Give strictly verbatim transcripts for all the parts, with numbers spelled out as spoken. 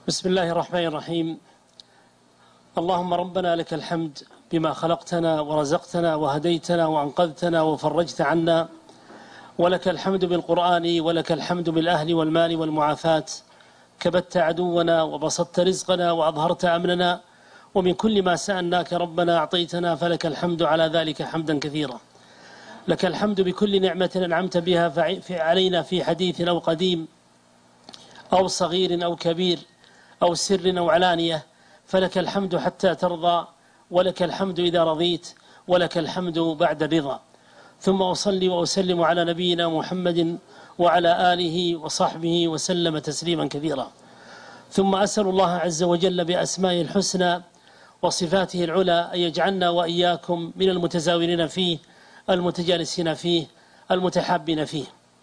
بسم الله الرحمن الرحيم. اللهم ربنا لك الحمد بما خلقتنا ورزقتنا وهديتنا وأنقذتنا وفرجت عنا، ولك الحمد بالقرآن، ولك الحمد بالأهل والمال والمعافاة. كبت عدونا وبسطت رزقنا وأظهرت أمننا، ومن كل ما سألناك ربنا أعطيتنا، فلك الحمد على ذلك حمدا كثيرا. لك الحمد بكل نعمة أنعمت بها علينا في حديث أو قديم أو صغير أو كبير أو سر أو علانية، فلك الحمد حتى ترضى، ولك الحمد إذا رضيت، ولك الحمد بعد الرضا. ثم أصلي وأسلم على نبينا محمد وعلى آله وصحبه وسلم تسليما كثيرا. ثم أسأل الله عز وجل بأسمائه الحسنى وصفاته العلى أن يجعلنا وإياكم من المتزاورين فيه، المتجالسين فيه، المتحابين فيه.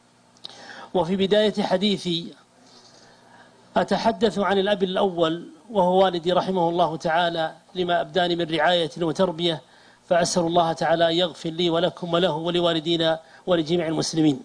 وفي بداية حديثي أتحدث عن الأب الأول، وهو والدي رحمه الله تعالى، لما أبداني من رعاية وتربية، فأسأل الله تعالى أن يغفر لي ولكم وله ولوالدينا ولجميع المسلمين.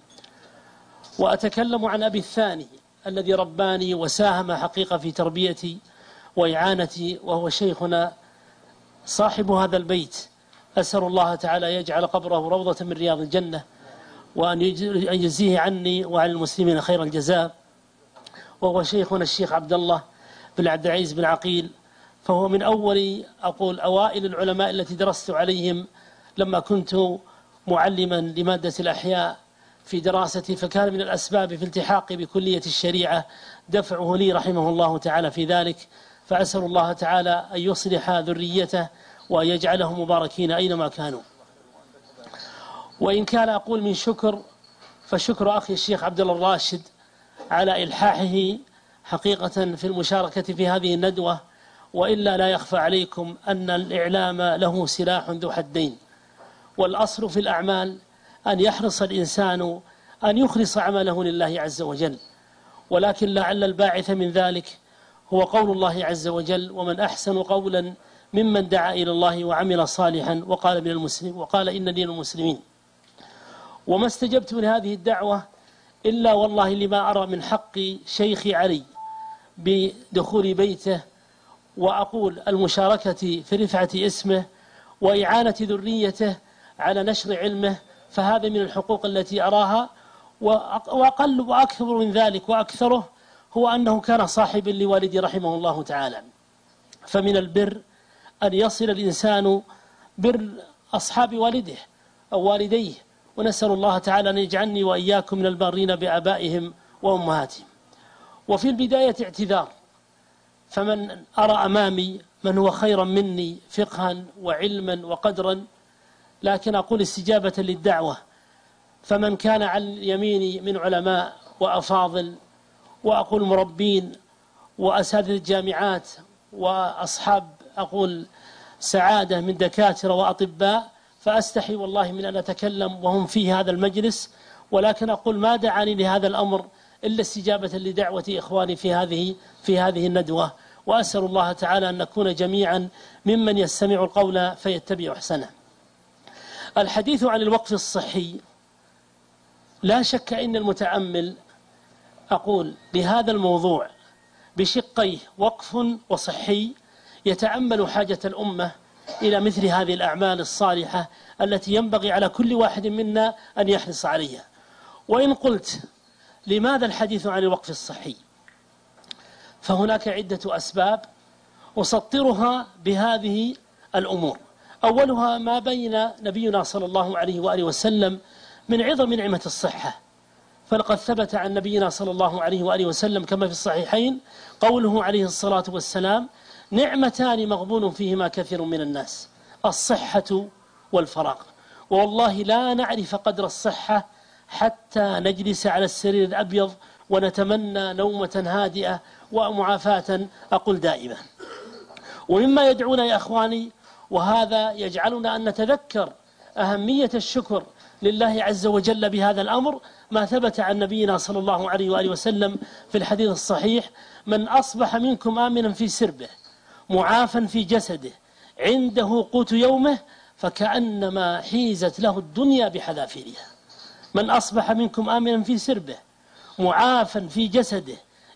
وأتكلم عن أبي الثاني الذي رباني وساهم حقيقة في تربيتي وإعانتي، وهو شيخنا صاحب هذا البيت. أسأل الله تعالى يجعل قبره روضة من رياض الجنة، وأن يجزيه عني وعن المسلمين خير الجزاء. وهو شيخنا الشيخ عبد الله بن عبد العزيز بن عقيل، فهو من أول أقول أوائل العلماء التي درست عليهم لما كنت معلما لمادة الأحياء في دراستي، فكان من الأسباب في التحاقي بكلية الشريعة دفعه لي رحمه الله تعالى في ذلك. فأسأل الله تعالى أن يصلح ذريته وأن يجعلهم مباركين أينما كانوا. وإن كان أقول من شكر، فشكر أخي الشيخ عبد الله الراشد على إلحاحه حقيقة في المشاركة في هذه الندوة. وإلا لا يخفى عليكم أن الإعلام له سلاح ذو حدين، والأصل في الأعمال أن يحرص الإنسان أن يخلص عمله لله عز وجل، ولكن لعل الباعث من ذلك هو قول الله عز وجل: ومن أحسن قولا ممن دعا إلى الله وعمل صالحا وقال من المسلم وقال إنني من المسلمين. وما استجبت من هذه الدعوة إلا والله لما أرى من حق شيخي علي بدخول بيته، وأقول المشاركة في رفعة اسمه وإعانة ذريته على نشر علمه، فهذا من الحقوق التي أراها. وأقل وأكثر من ذلك وأكثره هو أنه كان صاحبا لوالدي رحمه الله تعالى. فمن البر أن يصل الإنسان بر أصحاب والده أو والديه، ونسأل الله تعالى أن يجعلني وإياكم من البارين بآبائهم وأمهاتهم. وفي البداية اعتذار، فمن أرى أمامي من هو خيرا مني فقها وعلما وقدرا، لكن أقول استجابة للدعوة، فمن كان على اليمين من علماء وأفاضل، وأقول مربين وأساتذة الجامعات وأصحاب أقول سعادة من دكاترة وأطباء، فأستحي والله من أن أتكلم وهم في هذا المجلس، ولكن أقول ما دعاني لهذا الأمر إلا استجابة لدعوة إخواني في هذه في هذه الندوة. وأسأل الله تعالى أن نكون جميعا ممن يستمع القول فيتبع أحسنه. الحديث عن الوقف الصحي، لا شك إن المتأمل أقول لهذا الموضوع بشقيه وقف وصحي يتأمل حاجة الأمة إلى مثل هذه الأعمال الصالحة التي ينبغي على كل واحد منا أن يحرص عليها. وإن قلت لماذا الحديث عن الوقف الصحي، فهناك عدة أسباب أسطرها بهذه الأمور. أولها ما بين نبينا صلى الله عليه وآله وسلم من عظم نعمة الصحة، فلقد ثبت عن نبينا صلى الله عليه وآله وسلم كما في الصحيحين قوله عليه الصلاة والسلام: نعمتان مغبون فيهما كثير من الناس، الصحة والفراغ. والله لا نعرف قدر الصحة حتى نجلس على السرير الأبيض ونتمنى نومة هادئة ومعافاة أقول دائما. ومما يدعونا يا أخواني، وهذا يجعلنا أن نتذكر أهمية الشكر لله عز وجل بهذا الأمر، ما ثبت عن نبينا صلى الله عليه وآله وسلم في الحديث الصحيح: من أصبح منكم آمنا في سربه معافا في جسده عنده قوت يومه فكأنما حيزت له الدنيا بحذافيرها. من أصبح منكم آمنا في سربه معافا في جسده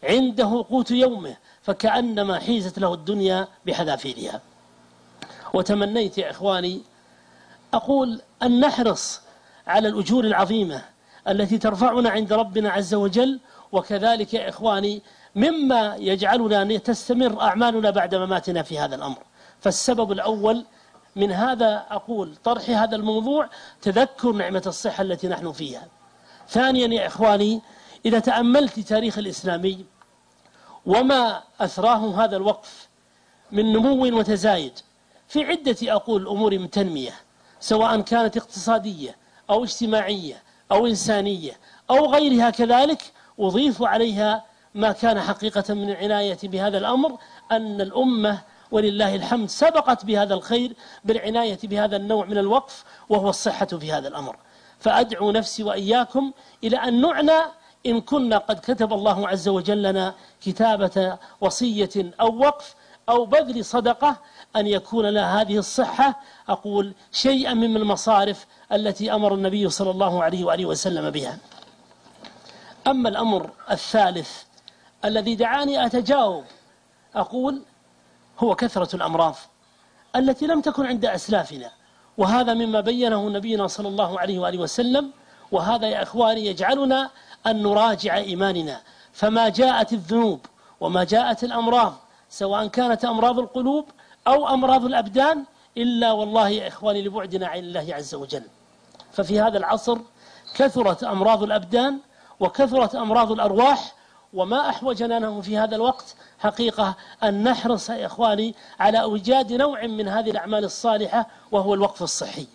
عنده قوت يومه، فكأنما حيزت له الدنيا بحذافيرها. وتمنيت يا إخواني أقول أن نحرص على الأجور العظيمة التي ترفعنا عند ربنا عز وجل، وكذلك يا إخواني مما يجعلنا تستمر أعمالنا بعد مماتنا في هذا الأمر. فالسبب الأول من هذا أقول طرح هذا الموضوع تذكر نعمة الصحة التي نحن فيها. ثانيا يا إخواني، إذا تأملت تاريخ الإسلامي وما أثراه هذا الوقف من نمو متزايد في عدة أقول أمور من تنمية، سواء كانت اقتصادية أو اجتماعية أو إنسانية أو غيرها، كذلك أضيف عليها ما كان حقيقة من العناية بهذا الأمر، أن الأمة ولله الحمد سبقت بهذا الخير بالعناية بهذا النوع من الوقف، وهو الصحة في هذا الأمر. فأدعو نفسي وإياكم إلى أن نعنى إن كنا قد كتب الله عز وجل لنا كتابة وصية أو وقف أو بذل صدقة، أن يكون لها هذه الصحة أقول شيئا من المصارف التي أمر النبي صلى الله عليه وآله وسلم بها. أما الأمر الثالث الذي دعاني أتجاوب أقول هو كثرة الأمراض التي لم تكن عند أسلافنا، وهذا مما بينه نبينا صلى الله عليه وآله وسلم. وهذا يا إخواني يجعلنا أن نراجع إيماننا، فما جاءت الذنوب وما جاءت الأمراض سواء كانت أمراض القلوب أو أمراض الأبدان إلا والله يا إخواني لبعدنا عن الله عز وجل. ففي هذا العصر كثرت أمراض الأبدان وكثرت أمراض الأرواح، وما أحوجنا له في هذا الوقت حقيقة أن نحرص يا إخواني على إيجاد نوع من هذه الأعمال الصالحة، وهو الوقف الصحي.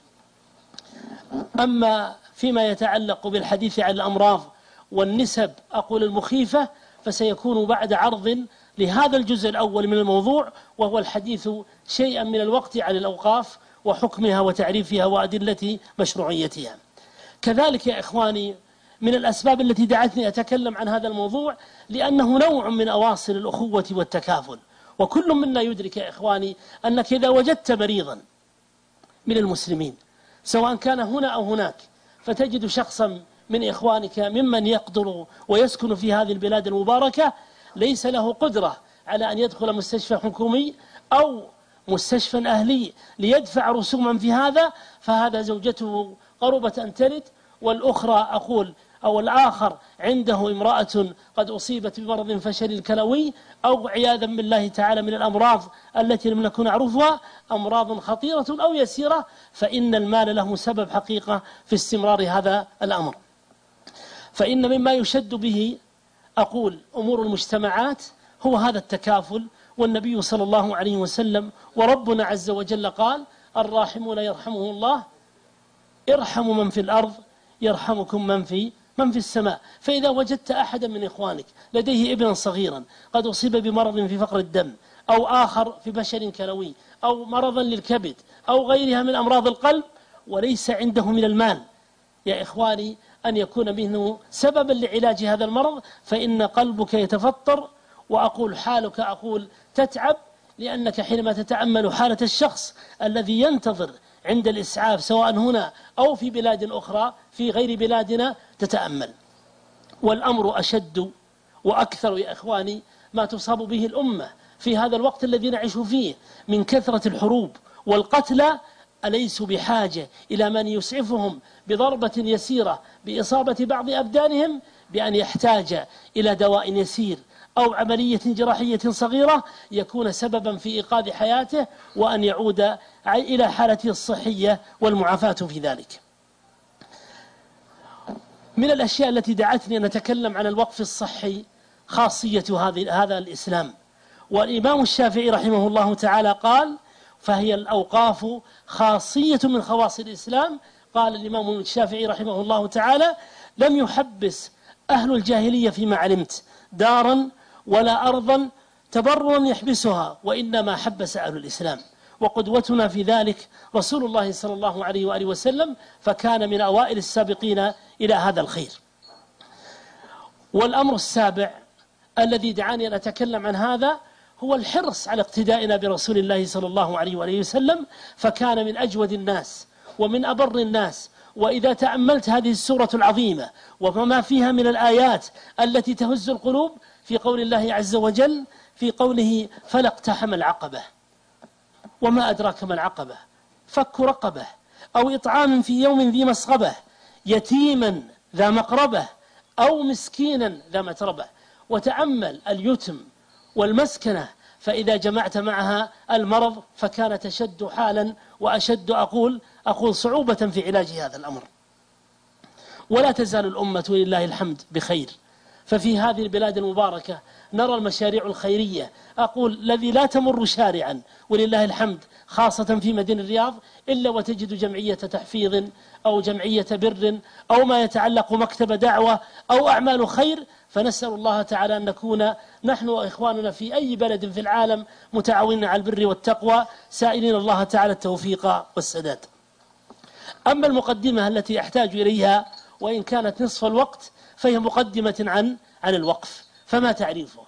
أما فيما يتعلق بالحديث عن الأمراض والنسب أقول المخيفة، فسيكون بعد عرض لهذا الجزء الأول من الموضوع، وهو الحديث شيئا من الوقت عن الأوقاف وحكمها وتعريفها وأدلة مشروعيتها. كذلك يا إخواني من الأسباب التي دعتني أتكلم عن هذا الموضوع لأنه نوع من أواصر الأخوة والتكافل. وكل منا يدرك يا إخواني أنك إذا وجدت مريضا من المسلمين سواء كان هنا أو هناك، فتجد شخصا من إخوانك ممن يقدر ويسكن في هذه البلاد المباركة ليس له قدرة على أن يدخل مستشفى حكومي أو مستشفى أهلي ليدفع رسوما في هذا، فهذا زوجته قربت أن تلد، والأخرى أقول أو الآخر عنده امرأة قد أصيبت بمرض فشل الكلوي أو عياذا بالله تعالى من الأمراض التي لم نكن نعرفها، أمراض خطيرة أو يسيرة، فإن المال له سبب حقيقة في استمرار هذا الأمر. فإن مما يشد به أقول أمور المجتمعات هو هذا التكافل. والنبي صلى الله عليه وسلم وربنا عز وجل قال: الراحمون يرحمهم الله، ارحموا من في الأرض يرحمكم من في من في السماء. فإذا وجدت أحدا من إخوانك لديه ابنا صغيرا قد أصيب بمرض في فقر الدم أو آخر في فشل كلوي أو مرضا للكبد أو غيرها من أمراض القلب وليس عنده من المال يا إخواني أن يكون منه سببا لعلاج هذا المرض، فإن قلبك يتفطر، وأقول حالك أقول تتعب، لأنك حينما تتأمل حالة الشخص الذي ينتظر عند الإسعاف سواء هنا أو في بلاد أخرى في غير بلادنا تتأمل. والأمر أشد وأكثر يا إخواني ما تصاب به الأمة في هذا الوقت الذي نعيش فيه من كثرة الحروب والقتلى. أليسوا بحاجة إلى من يسعفهم بضربة يسيرة بإصابة بعض أبدانهم بأن يحتاج إلى دواء يسير أو عملية جراحية صغيرة يكون سببا في إيقاظ حياته وأن يعود إلى حالته الصحية والمعافاة في ذلك. من الأشياء التي دعتني أن أتكلم عن الوقف الصحي خاصية هذا الإسلام. والإمام الشافعي رحمه الله تعالى قال: فهي الأوقاف خاصية من خواص الإسلام. قال الإمام الشافعي رحمه الله تعالى: لم يحبس أهل الجاهلية فيما علمت دارا ولا أرضا تبرا يحبسها، وإنما حبس أهل الإسلام. وقدوتنا في ذلك رسول الله صلى الله عليه وآله وسلم، فكان من أوائل السابقين إلى هذا الخير. والأمر السابع الذي دعاني أن أتكلم عن هذا هو الحرص على اقتدائنا برسول الله صلى الله عليه وآله وسلم، فكان من أجود الناس ومن أبر الناس. وإذا تأملت هذه السورة العظيمة وما فيها من الآيات التي تهز القلوب، في قول الله عز وجل في قوله فلا اقتحم العقبة. وما أدراك ما العقبة؟ فك رقبة أو إطعام في يوم ذي مسغبة يتيما ذا مقربة أو مسكينا ذا متربة. وتأمل اليتم والمسكنة، فإذا جمعت معها المرض فكانت أشد حالا وأشد أقول أقول صعوبة في علاج هذا الأمر. ولا تزال الأمة ولله الحمد بخير. ففي هذه البلاد المباركة نرى المشاريع الخيرية، أقول الذي لا تمر شارعا ولله الحمد خاصة في مدينة الرياض إلا وتجد جمعية تحفيظ أو جمعية بر أو ما يتعلق مكتب دعوة أو أعمال خير. فنسأل الله تعالى أن نكون نحن وإخواننا في أي بلد في العالم متعاونين على البر والتقوى سائلين الله تعالى التوفيق والسداد. أما المقدمة التي أحتاج إليها وإن كانت نصف الوقت فهي مقدمة عن عن الوقف. فما تعريفه؟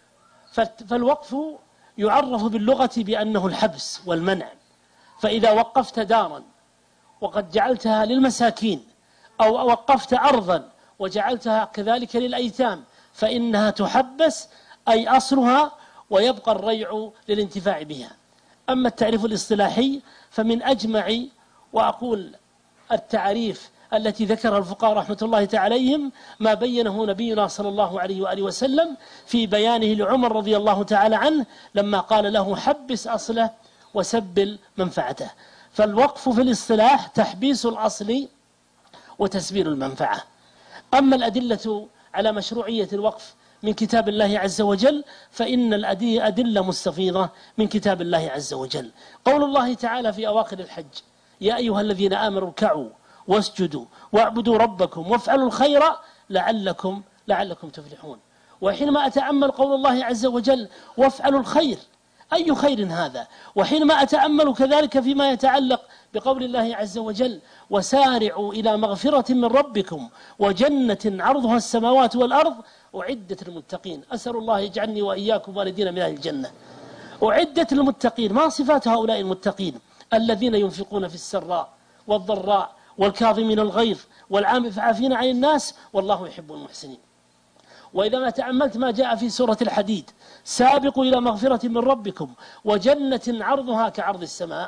فالوقف يعرف باللغة بأنه الحبس والمنع. فإذا وقفت دارا وقد جعلتها للمساكين أو وقفت أرضا وجعلتها كذلك للأيتام فإنها تحبس أي أصلها ويبقى الريع للانتفاع بها. أما التعريف الاصطلاحي فمن أجمع وأقول التعريف التي ذكرها الفقهاء رحمة الله تعالى عليهم ما بينه نبينا صلى الله عليه وآله وسلم في بيانه لعمر رضي الله تعالى عنه لما قال له حبس أصله وسبل منفعته. فالوقف في الاصطلاح تحبيس الأصل وتسبيل المنفعة. أما الأدلة على مشروعية الوقف من كتاب الله عز وجل فإن الأدلة مستفيضة من كتاب الله عز وجل. قول الله تعالى في أواخر الحج يا أيها الذين آمنوا اركعوا واسجدوا واعبدوا ربكم وافعلوا الخير لعلكم لعلكم تفلحون. وحينما أتأمل قول الله عز وجل وافعلوا الخير أي خير هذا؟ وحينما أتأمل كذلك فيما يتعلق بقول الله عز وجل وسارعوا إلى مغفرة من ربكم وجنة عرضها السماوات والأرض أعدت للمتقين. أسأل الله يجعلني وإياكم والدين من أهل الجنة. أعدت للمتقين. ما صفات هؤلاء المتقين؟ الذين ينفقون في السراء والضراء والكاظمين الغيظ والعافين عن الناس والله يحب المحسنين. وإذا ما تأملت ما جاء في سورة الحديد سابقوا إلى مغفرة من ربكم وجنة عرضها كعرض السماء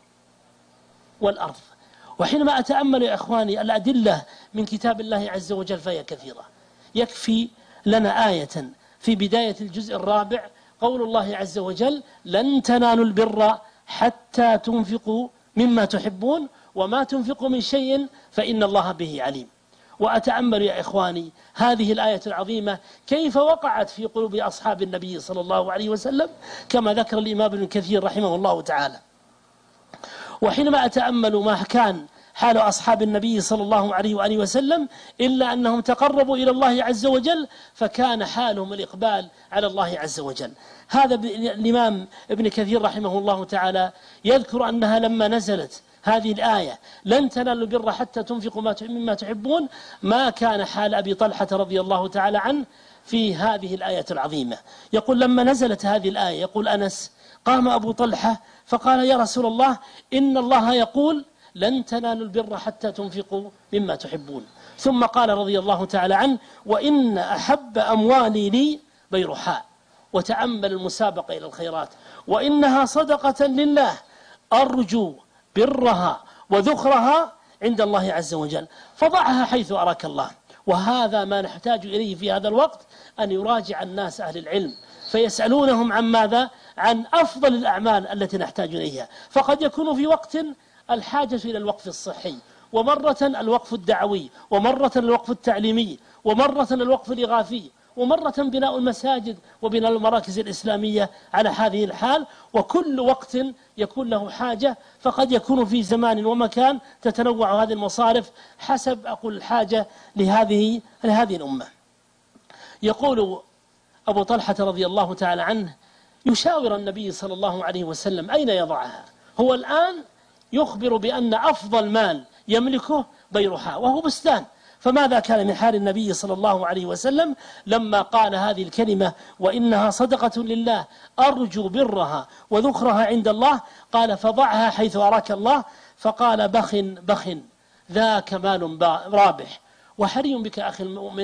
والأرض. وحينما أتأمل يا إخواني الأدلة من كتاب الله عز وجل فهي كثيرة. يكفي لنا آية في بداية الجزء الرابع قول الله عز وجل لن تنالوا البر حتى تنفقوا مما تحبون وما تنفقوا من شيء فإن الله به عليم. وأتأمل يا إخواني هذه الآية العظيمة كيف وقعت في قلوب أصحاب النبي صلى الله عليه وسلم كما ذكر الإمام ابن كثير رحمه الله تعالى. وحينما أتأمل ما كان حال أصحاب النبي صلى الله عليه وآله وسلم إلا أنهم تقربوا إلى الله عز وجل فكان حالهم الإقبال على الله عز وجل. هذا الإمام ابن كثير رحمه الله تعالى يذكر أنها لما نزلت هذه الآية لن تنالوا البر حتى تنفقوا مما تحبون ما كان حال أبي طلحة رضي الله تعالى عنه في هذه الآية العظيمة. يقول لما نزلت هذه الآية يقول أنس قام أبو طلحة فقال يا رسول الله إن الله يقول لن تنالوا البر حتى تنفقوا مما تحبون. ثم قال رضي الله تعالى عنه وإن أحب أموالي لي بيرحاء. وتأمل المسابقة إلى الخيرات وإنها صدقة لله أرجو برها وذخرها عند الله عز وجل فضعها حيث أراك الله. وهذا ما نحتاج إليه في هذا الوقت أن يراجع الناس أهل العلم فيسألونهم عن ماذا؟ عن أفضل الأعمال التي نحتاج إليها. فقد يكون في وقت الحاجة إلى الوقف الصحي ومرة الوقف الدعوي ومرة الوقف التعليمي ومرة الوقف الإغاثي ومرة بناء المساجد وبناء المراكز الإسلامية على هذه الحال. وكل وقت يكون له حاجة فقد يكون في زمان ومكان تتنوع هذه المصارف حسب أقول الحاجة لهذه لهذه الأمة. يقول أبو طلحة رضي الله تعالى عنه يشاور النبي صلى الله عليه وسلم أين يضعها. هو الآن يخبر بأن أفضل مال يملكه بيرحاء وهو بستان. فماذا كان من حال النبي صلى الله عليه وسلم لما قال هذه الكلمة وإنها صدقة لله أرجو برها وذخرها عند الله؟ قال فضعها حيث أراك الله. فقال بخ بخ ذاك مال رابح. وحري بك أخي المؤمن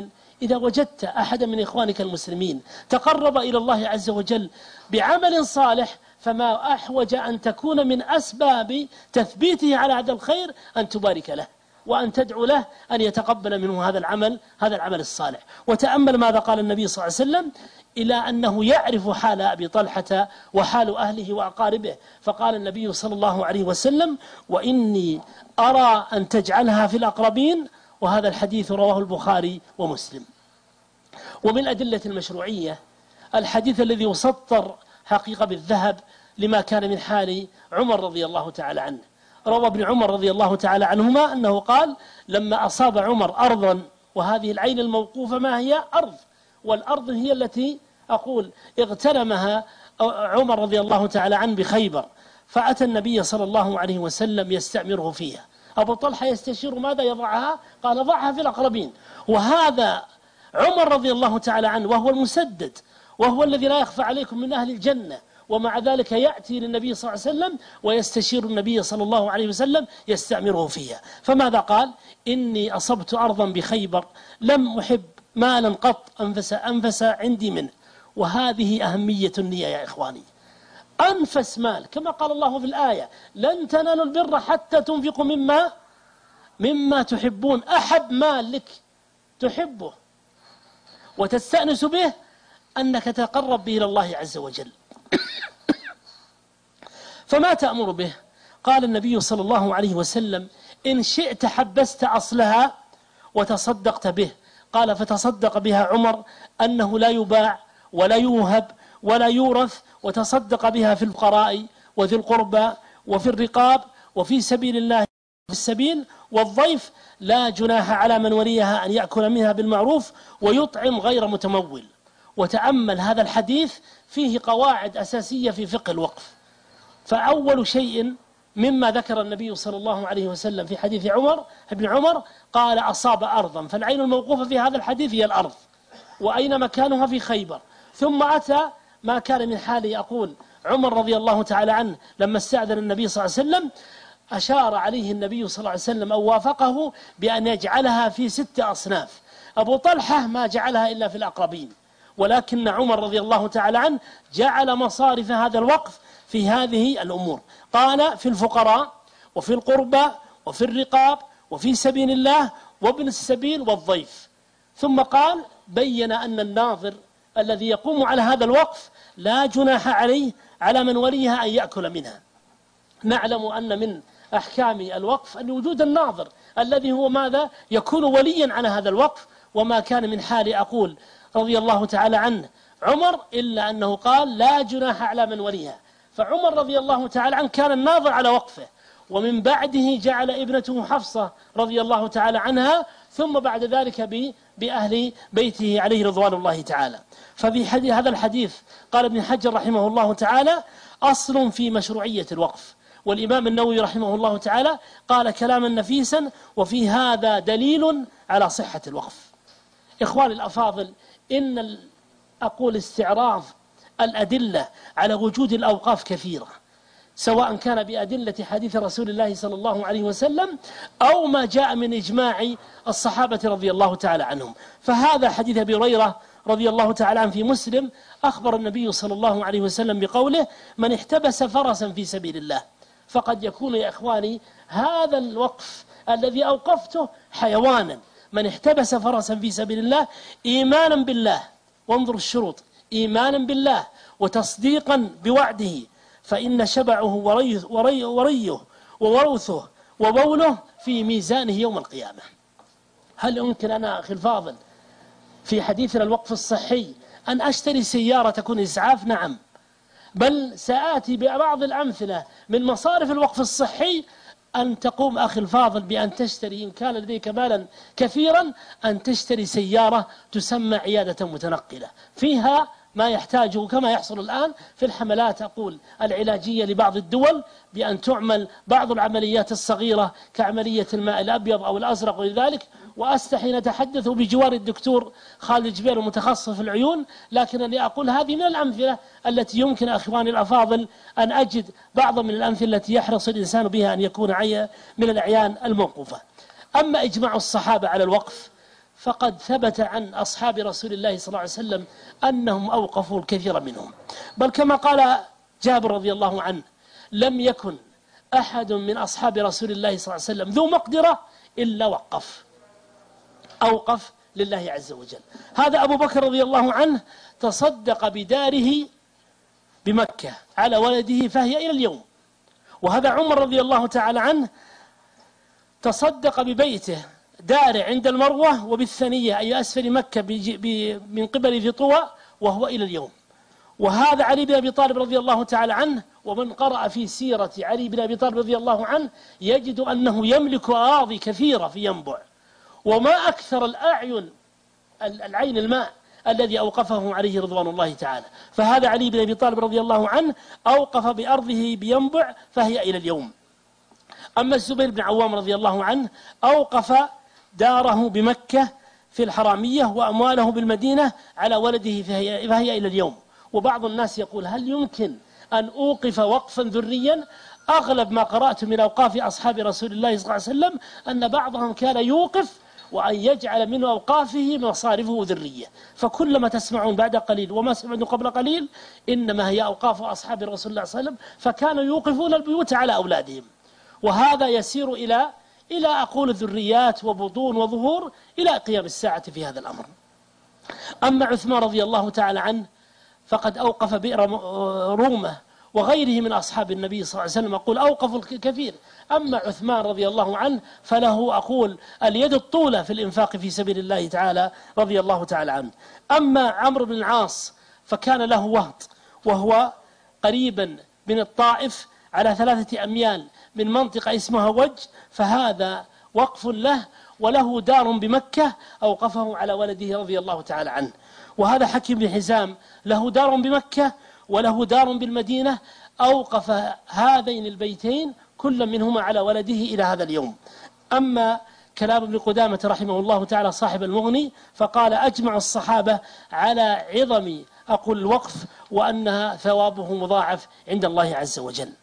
إذا وجدت أحدا من إخوانك المسلمين تقرب إلى الله عز وجل بعمل صالح، فما أحوج أن تكون من أسباب تثبيته على هذا الخير أن تبارك له وأن تدعو له أن يتقبل منه هذا العمل هذا العمل الصالح. وتأمل ماذا قال النبي صلى الله عليه وسلم، إلى أنه يعرف حال أبي طلحة وحال أهله وأقاربه، فقال النبي صلى الله عليه وسلم: وإني أرى أن تجعلها في الأقربين. وهذا الحديث رواه البخاري ومسلم. ومن أدلة المشروعية الحديث الذي يسطر حقيقة بالذهب لما كان من حال عمر رضي الله تعالى عنه. روى ابن عمر رضي الله تعالى عنهما أنه قال: لما أصاب عمر أرضا، وهذه العين الموقوفة ما هي أرض، والأرض هي التي أقول اغتنمها عمر رضي الله تعالى عنه بخيبر، فأتى النبي صلى الله عليه وسلم يستأمره فيها. أبو طلحة يستشير ماذا يضعها؟ قال: ضعها في الأقربين. وهذا عمر رضي الله تعالى عنه وهو المسدد وهو الذي لا يخفى عليكم من أهل الجنة، ومع ذلك يأتي للنبي صلى الله عليه وسلم ويستشير النبي صلى الله عليه وسلم يستأمره فيها. فماذا قال؟ إني أصبت أرضا بخيبر لم أحب مالا قط أنفس, أنفس عندي منه. وهذه أهمية النية يا إخواني. أنفس مال كما قال الله في الآية: لن تنالوا البر حتى تنفقوا مما مما تحبون. أحب مال لك تحبه وتستأنس به أنك تقرب به إلى الله عز وجل. فما تأمر به؟ قال النبي صلى الله عليه وسلم: إن شئت حبست أصلها وتصدقت به. قال: فتصدق بها عمر أنه لا يباع ولا يوهب ولا يورث، وتصدق بها في الفقراء وذي القربى وفي الرقاب وفي سبيل الله في السبيل والضيف، لا جناح على من وليها أن يأكل منها بالمعروف ويطعم غير متمول. وتأمل هذا الحديث فيه قواعد أساسية في فقه الوقف. فأول شيء مما ذكر النبي صلى الله عليه وسلم في حديث عمر ابن عمر قال: أصاب أرضا، فالعين الموقوفة في هذا الحديث هي الأرض، وأين مكانها؟ في خيبر. ثم أتى ما كان من حاله أقول عمر رضي الله تعالى عنه لما استأذن النبي صلى الله عليه وسلم، أشار عليه النبي صلى الله عليه وسلم أو وافقه بأن يجعلها في ست أصناف. أبو طلحة ما جعلها إلا في الأقربين، ولكن عمر رضي الله تعالى عنه جعل مصارف هذا الوقف في هذه الأمور. قال: في الفقراء وفي القربى وفي الرقاب وفي سبيل الله وابن السبيل والضيف. ثم قال: بين أن الناظر الذي يقوم على هذا الوقف لا جناح عليه على من وليها أن يأكل منها. نعلم أن من أحكام الوقف أن وجود الناظر الذي هو ماذا؟ يكون وليا على هذا الوقف. وما كان من حال أقول رضي الله تعالى عنه عمر إلا أنه قال: لا جناح على من وليها. فعمر رضي الله تعالى عنه كان الناظر على وقفه، ومن بعده جعل ابنته حفصة رضي الله تعالى عنها، ثم بعد ذلك بأهل بيته عليه رضوان الله تعالى. ففي هذا الحديث قال ابن حجر رحمه الله تعالى: أصل في مشروعية الوقف. والإمام النووي رحمه الله تعالى قال كلاما نفيسا: وفي هذا دليل على صحة الوقف. إخواني الأفاضل، إن أقول استعراض الأدلة على وجود الأوقاف كثيرة، سواء كان بأدلة حديث رسول الله صلى الله عليه وسلم أو ما جاء من إجماع الصحابة رضي الله تعالى عنهم. فهذا حديث أبي هريرة رضي الله تعالى عنه في مسلم، أخبر النبي صلى الله عليه وسلم بقوله: من احتبس فرسا في سبيل الله. فقد يكون يا إخواني هذا الوقف الذي أوقفته حيوانا. من احتبس فرسا في سبيل الله إيمانا بالله، وانظر الشروط: إيمانا بالله وتصديقا بوعده، فإن شبعه وريه, وريه, وريه ووروثه وبوله في ميزانه يوم القيامة. هل يمكن أنا أخي الفاضل في حديثنا الوقف الصحي أن أشتري سيارة تكون إسعاف؟ نعم، بل سآتي ببعض الأمثلة من مصارف الوقف الصحي أن تقوم أخي الفاضل بأن تشتري، إن كان لديك مالا كثيرا، أن تشتري سيارة تسمى عيادة متنقلة فيها ما يحتاجه، كما يحصل الآن في الحملات أقول العلاجية لبعض الدول، بأن تعمل بعض العمليات الصغيرة كعملية الماء الأبيض أو الأزرق ولذلك. وأستحي نتحدث بجوار الدكتور خالد الجبير المتخصص في العيون، لكنني أقول هذه من الأمثلة التي يمكن أخواني الأفاضل أن أجد بعض من الأمثلة التي يحرص الإنسان بها أن يكون عيا من الأعيان الموقوفة. أما إجماع الصحابة على الوقف فقد ثبت عن أصحاب رسول الله صلى الله عليه وسلم أنهم أوقفوا الكثير منهم، بل كما قال جابر رضي الله عنه: لم يكن أحد من أصحاب رسول الله صلى الله عليه وسلم ذو مقدرة إلا وقف، أوقف لله عز وجل. هذا أبو بكر رضي الله عنه تصدق بداره بمكة على ولده فهي إلى اليوم. وهذا عمر رضي الله تعالى عنه تصدق ببيته دار عند المروة وبالثنية أي أسفل مكة من قبل ذي طوى وهو إلى اليوم. وهذا علي بن أبي طالب رضي الله تعالى عنه، ومن قرأ في سيرة علي بن أبي طالب رضي الله عنه يجد أنه يملك أراضي كثيرة في ينبع، وما أكثر الأعين العين الماء الذي أوقفه عليه رضوان الله تعالى. فهذا علي بن أبي طالب رضي الله عنه أوقف بأرضه بينبع فهي إلى اليوم. أما الزبير بن عوام رضي الله عنه أوقف داره بمكة في الحرامية وأمواله بالمدينة على ولده فهي, فهي إلى اليوم. وبعض الناس يقول: هل يمكن أن أوقف وقفا ذريا؟ أغلب ما قرأت من أوقاف أصحاب رسول الله صلى الله عليه وسلم أن بعضهم كان يوقف وأن يجعل من أوقافه مصارفه ذرية. فكلما تسمعون بعد قليل وما سمعتم قبل قليل إنما هي أوقاف أصحاب رسول الله صلى الله عليه وسلم، فكانوا يوقفون البيوت على أولادهم. وهذا يسير إلى إلى أقول الذريات وبطون وظهور إلى قيام الساعة في هذا الأمر. أما عثمان رضي الله تعالى عنه فقد أوقف بئر رومة وغيره من أصحاب النبي صلى الله عليه وسلم، أقول أوقفوا الكثير. أما عثمان رضي الله عنه فله أقول اليد الطولة في الإنفاق في سبيل الله تعالى رضي الله تعالى عنه. أما عمرو بن العاص فكان له وهط، وهو قريبا من الطائف على ثلاثة أميال من منطقة اسمها وج، فهذا وقف له، وله دار بمكة أوقفه على ولده رضي الله تعالى عنه. وهذا حكيم بن حزام له دار بمكة وله دار بالمدينة، أوقف هذين البيتين كل منهما على ولده إلى هذا اليوم. أما كلام ابن قدامة رحمه الله تعالى صاحب المغني فقال: أجمع الصحابة على عظم أقول الوقف وأنها ثوابه مضاعف عند الله عز وجل.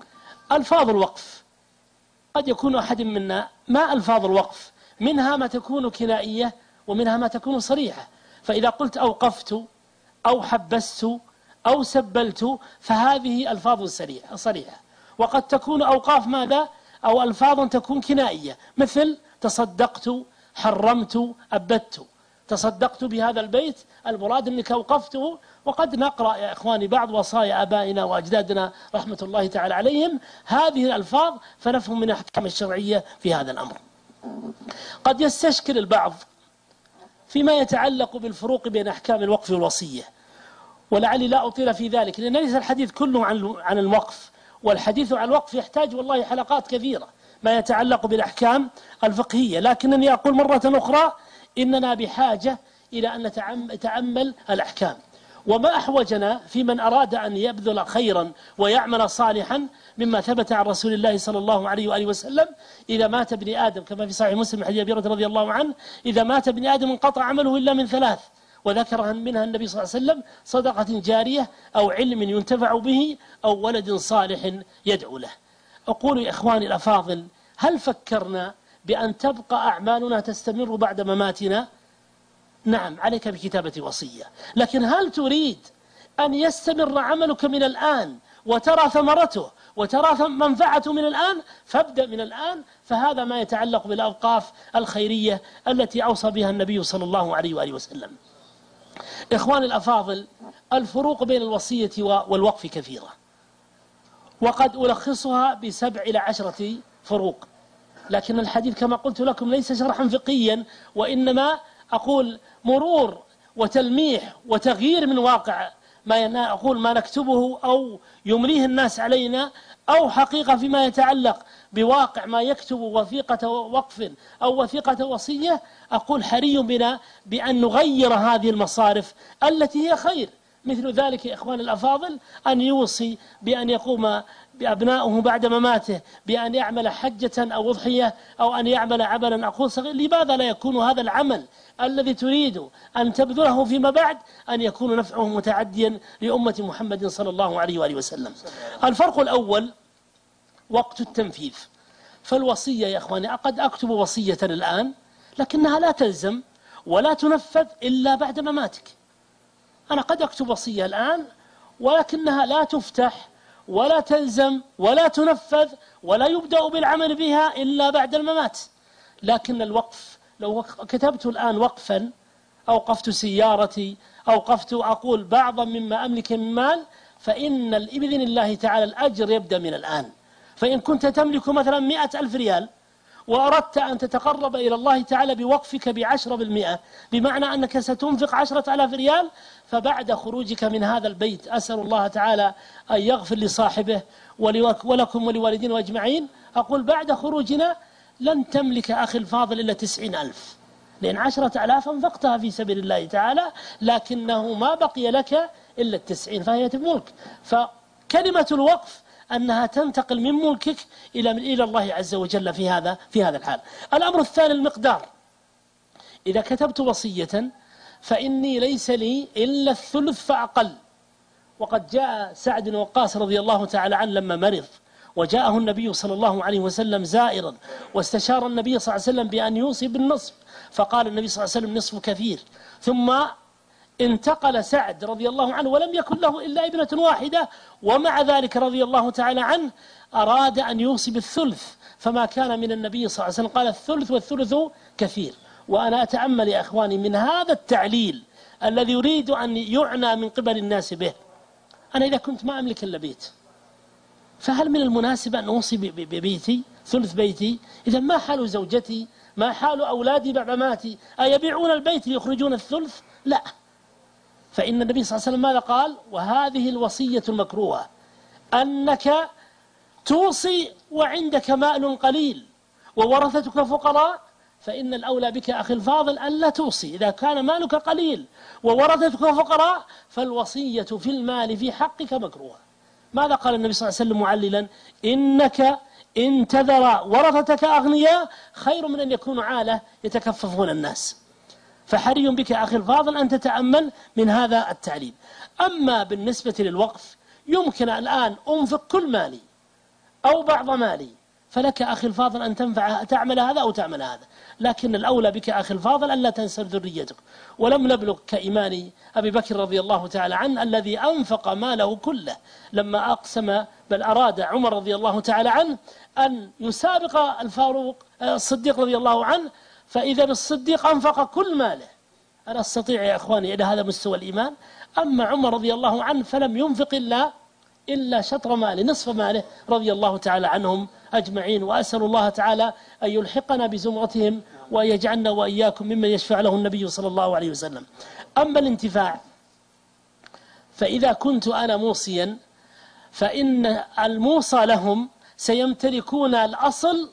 ألفاظ الوقف قد يكون أحد منا ما ألفاظ الوقف، منها ما تكون كنائية ومنها ما تكون صريحة. فإذا قلت أوقفت أو حبست أو سبلت فهذه ألفاظ صريحة، وقد تكون أوقاف ماذا أو ألفاظ تكون كنائية، مثل تصدقت، حرمت، أبدت. تصدقت بهذا البيت المراد أنك أوقفته. وقد نقرأ يا إخواني بعض وصايا آبائنا وأجدادنا رحمة الله تعالى عليهم هذه الألفاظ فنفهم من الأحكام الشرعية في هذا الأمر. قد يستشكل البعض فيما يتعلق بالفروق بين أحكام الوقف والوصية، ولعلي لا أطيل في ذلك لأن ليس الحديث كله عن عن الوقف، والحديث عن الوقف يحتاج والله حلقات كثيرة ما يتعلق بالأحكام الفقهية. لكنني أقول مرة أخرى إننا بحاجة إلى أن نتأمل الأحكام. وما أحوجنا في من أراد أن يبذل خيرا ويعمل صالحا مما ثبت عن رسول الله صلى الله عليه وآله وسلم: إذا مات ابن آدم كما في صحيح مسلم حديث أبي هريرة رضي الله عنه: إذا مات ابن آدم انقطع عمله إلا من ثلاث، وذكر منها النبي صلى الله عليه وسلم: صدقة جارية أو علم ينتفع به أو ولد صالح يدعو له. أقول يا إخواني الأفاضل: هل فكرنا بأن تبقى أعمالنا تستمر بعد مماتنا؟ نعم، عليك بكتابة وصية، لكن هل تريد أن يستمر عملك من الآن وترى ثمرته وترى منفعته من الآن؟ فابدأ من الآن. فهذا ما يتعلق بالأوقاف الخيرية التي أوصى بها النبي صلى الله عليه وآله وسلم. إخواني الأفاضل، الفروق بين الوصية والوقف كثيرة، وقد ألخصها بسبع إلى عشرة فروق، لكن الحديث كما قلت لكم ليس شرحا فقهيا، وإنما أقول مرور وتلميح وتغيير من واقع ما أقول ما نكتبه أو يمليه الناس علينا، أو حقيقة فيما يتعلق بواقع ما يكتب وثيقة وقف أو وثيقة وصية. أقول حري بنا بأن نغير هذه المصارف التي هي خير. مثل ذلك يا إخوان الأفاضل أن يوصي بأن يقوم بأبنائه بعد مماته بأن يعمل حجة أو أضحية أو أن يعمل عملا أقول صغير. لماذا لا يكون هذا العمل الذي تريد أن تبذله فيما بعد أن يكون نفعه متعديا لأمة محمد صلى الله عليه وآله وسلم؟ الفرق الأول وقت التنفيذ. فالوصية يا إخواني قد أكتب وصية الآن لكنها لا تلزم، ولا تنفذ إلا بعد مماتك. أنا قد أكتب وصية الآن ولكنها لا تفتح ولا تلزم ولا تنفذ ولا يبدأ بالعمل بها إلا بعد الممات. لكن الوقف لو كتبت الآن وقفا، أوقفت سيارتي، أوقفت أقول بعضا مما أملك من مال، فإن بإذن الله تعالى الأجر يبدأ من الآن. فإن كنت تملك مثلا مئة ألف ريال وأردت أن تتقرب إلى الله تعالى بوقفك بعشرة بالمئة، بمعنى أنك ستنفق عشرة آلاف ريال، فبعد خروجك من هذا البيت أسأل الله تعالى أن يغفر لصاحبه ولكم ولوالدين وأجمعين، أقول بعد خروجنا لن تملك أخي الفاضل إلا تسعين ألف، لأن عشرة آلاف انفقتها في سبيل الله تعالى، لكنه ما بقي لك إلا التسعين، فهي ملك. فكلمة الوقف أنها تنتقل من ملكك إلى إلى الله عز وجل في هذا في هذا الحال. الأمر الثاني المقدار. إذا كتبت وصية فإني ليس لي إلا الثلث فأقل. وقد جاء سعد بن وقاص رضي الله تعالى عنه لما مرض وجاءه النبي صلى الله عليه وسلم زائرا، واستشار النبي صلى الله عليه وسلم بأن يوصي بالنصف، فقال النبي صلى الله عليه وسلم نصف كثير. ثم انتقل سعد رضي الله عنه ولم يكن له إلا ابنة واحدة، ومع ذلك رضي الله تعالى عنه أراد أن يوصي بالثلث، فما كان من النبي صلى الله عليه وسلم، قال الثلث والثلث كثير. وأنا أتأمل يا إخواني من هذا التعليل الذي يريد أن يعنى من قبل الناس به، أنا إذا كنت ما أملك إلا بيت، فهل من المناسب أن أوصي ببيتي ثلث بيتي؟ إذا ما حال زوجتي؟ ما حال أولادي بعد مماتي؟ أيبيعون البيت ليخرجون الثلث؟ لا. فإن النبي صلى الله عليه وسلم ماذا قال؟ وهذه الوصية المكروهة، أنك توصي وعندك مال قليل وورثتك فقراء، فإن الأولى بك أخي الفاضل أن لا توصي. إذا كان مالك قليل وورثتك فقراء فالوصية في المال في حقك مكروهة. ماذا قال النبي صلى الله عليه وسلم معللا؟ إنك إن تذر ورثتك أغنياء خير من أن يكونوا عالة يتكففون الناس. فحري بك أخي الفاضل أن تتأمل من هذا التعليم. أما بالنسبة للوقف يمكن الآن أنفق كل مالي أو بعض مالي، فلك أخي الفاضل أن تنفع تعمل هذا أو تعمل هذا، لكن الأولى بك أخي الفاضل أن لا تنسى ذريتك. ولم نبلغ كإيمان أبي بكر رضي الله تعالى عنه الذي أنفق ماله كله لما أقسم، بل أراد عمر رضي الله تعالى عنه أن يسابق الفاروق الصديق رضي الله عنه، فإذا بالصديق أنفق كل ماله. أنا أستطيع يا أخواني إلى هذا مستوى الإيمان. أما عمر رضي الله عنه فلم ينفق إلا إلا شطر ماله، نصف ماله رضي الله تعالى عنهم أجمعين. وأسأل الله تعالى أن يلحقنا بزمرتهم وأن يجعلنا وإياكم ممن يشفع له النبي صلى الله عليه وسلم. أما الانتفاع فإذا كنت أنا موصيا فإن الموصى لهم سيمتلكون الأصل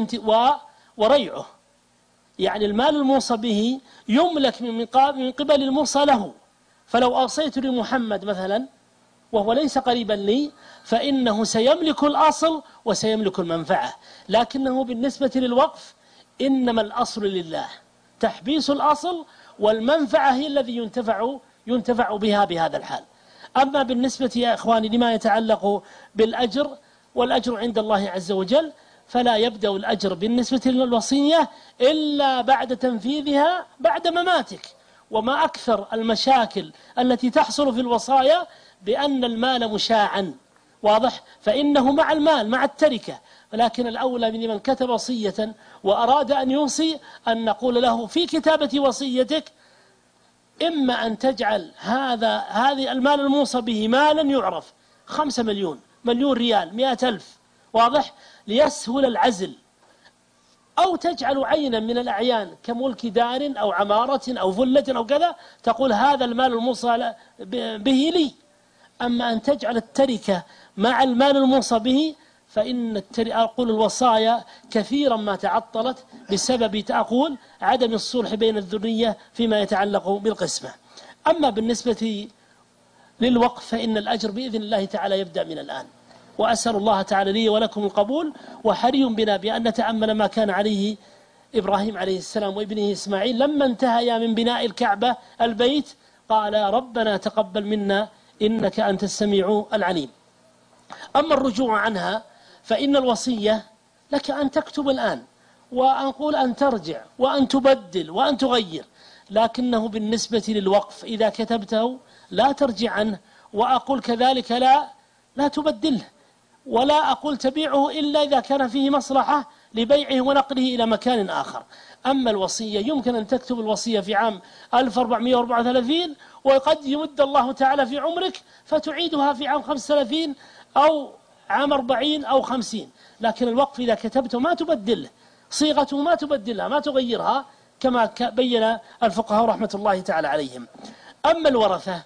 وريعه، يعني المال الموصى به يملك من قبل الموصى له. فلو أوصيت لمحمد مثلا وهو ليس قريبا لي فإنه سيملك الأصل وسيملك المنفعة، لكنه بالنسبة للوقف إنما الأصل لله، تحبيس الأصل والمنفعة هي الذي ينتفع ينتفع بها بهذا الحال. أما بالنسبة يا إخواني لما يتعلق بالأجر، والأجر عند الله عز وجل، فلا يبدأ الأجر بالنسبة للوصية إلا بعد تنفيذها بعد مماتك. وما أكثر المشاكل التي تحصل في الوصايا بأن المال مشاعا، واضح؟ فإنه مع المال مع التركة، ولكن الأولى من من كتب وصية وأراد أن يوصي أن نقول له في كتابة وصيتك إما أن تجعل هذا هذه المال الموصى به مالا يعرف خمسة مليون مليون ريال مئة ألف، واضح؟ ليسهل العزل، أو تجعل عينا من الأعيان كملك دار أو عمارة أو فلة أو كذا، تقول هذا المال الموصى به لي. أما أن تجعل التركة مع المال الموصى به فإن أقول الوصايا كثيرا ما تعطلت بسبب أقول عدم الصلح بين الذرية فيما يتعلق بالقسمة. أما بالنسبة للوقف فإن الأجر بإذن الله تعالى يبدأ من الآن. وأسأل الله تعالى لي ولكم القبول، وحري بنا بأن نتأمل ما كان عليه إبراهيم عليه السلام وابنه إسماعيل لما انتهيا من بناء الكعبة البيت، قال ربنا تقبل منا إنك أنت السميع العليم. أما الرجوع عنها فإن الوصية لك أن تكتب الآن وأن قول أن ترجع وأن تبدل وأن تغير، لكنه بالنسبة للوقف إذا كتبته لا ترجع عنه، وأقول كذلك لا لا تبدله، ولا أقول تبيعه إلا إذا كان فيه مصلحة لبيعه ونقله إلى مكان آخر. أما الوصية يمكن أن تكتب الوصية في عام ألف وأربعمائة وأربعة وثلاثين وقد يمد الله تعالى في عمرك فتعيدها في عام خمسة وثلاثين أو عام أربعين أو خمسين، لكن الوقف إذا كتبته ما تبدله، صيغته ما تبدلها ما تغيرها كما بين الفقهاء رحمة الله تعالى عليهم. أما الورثة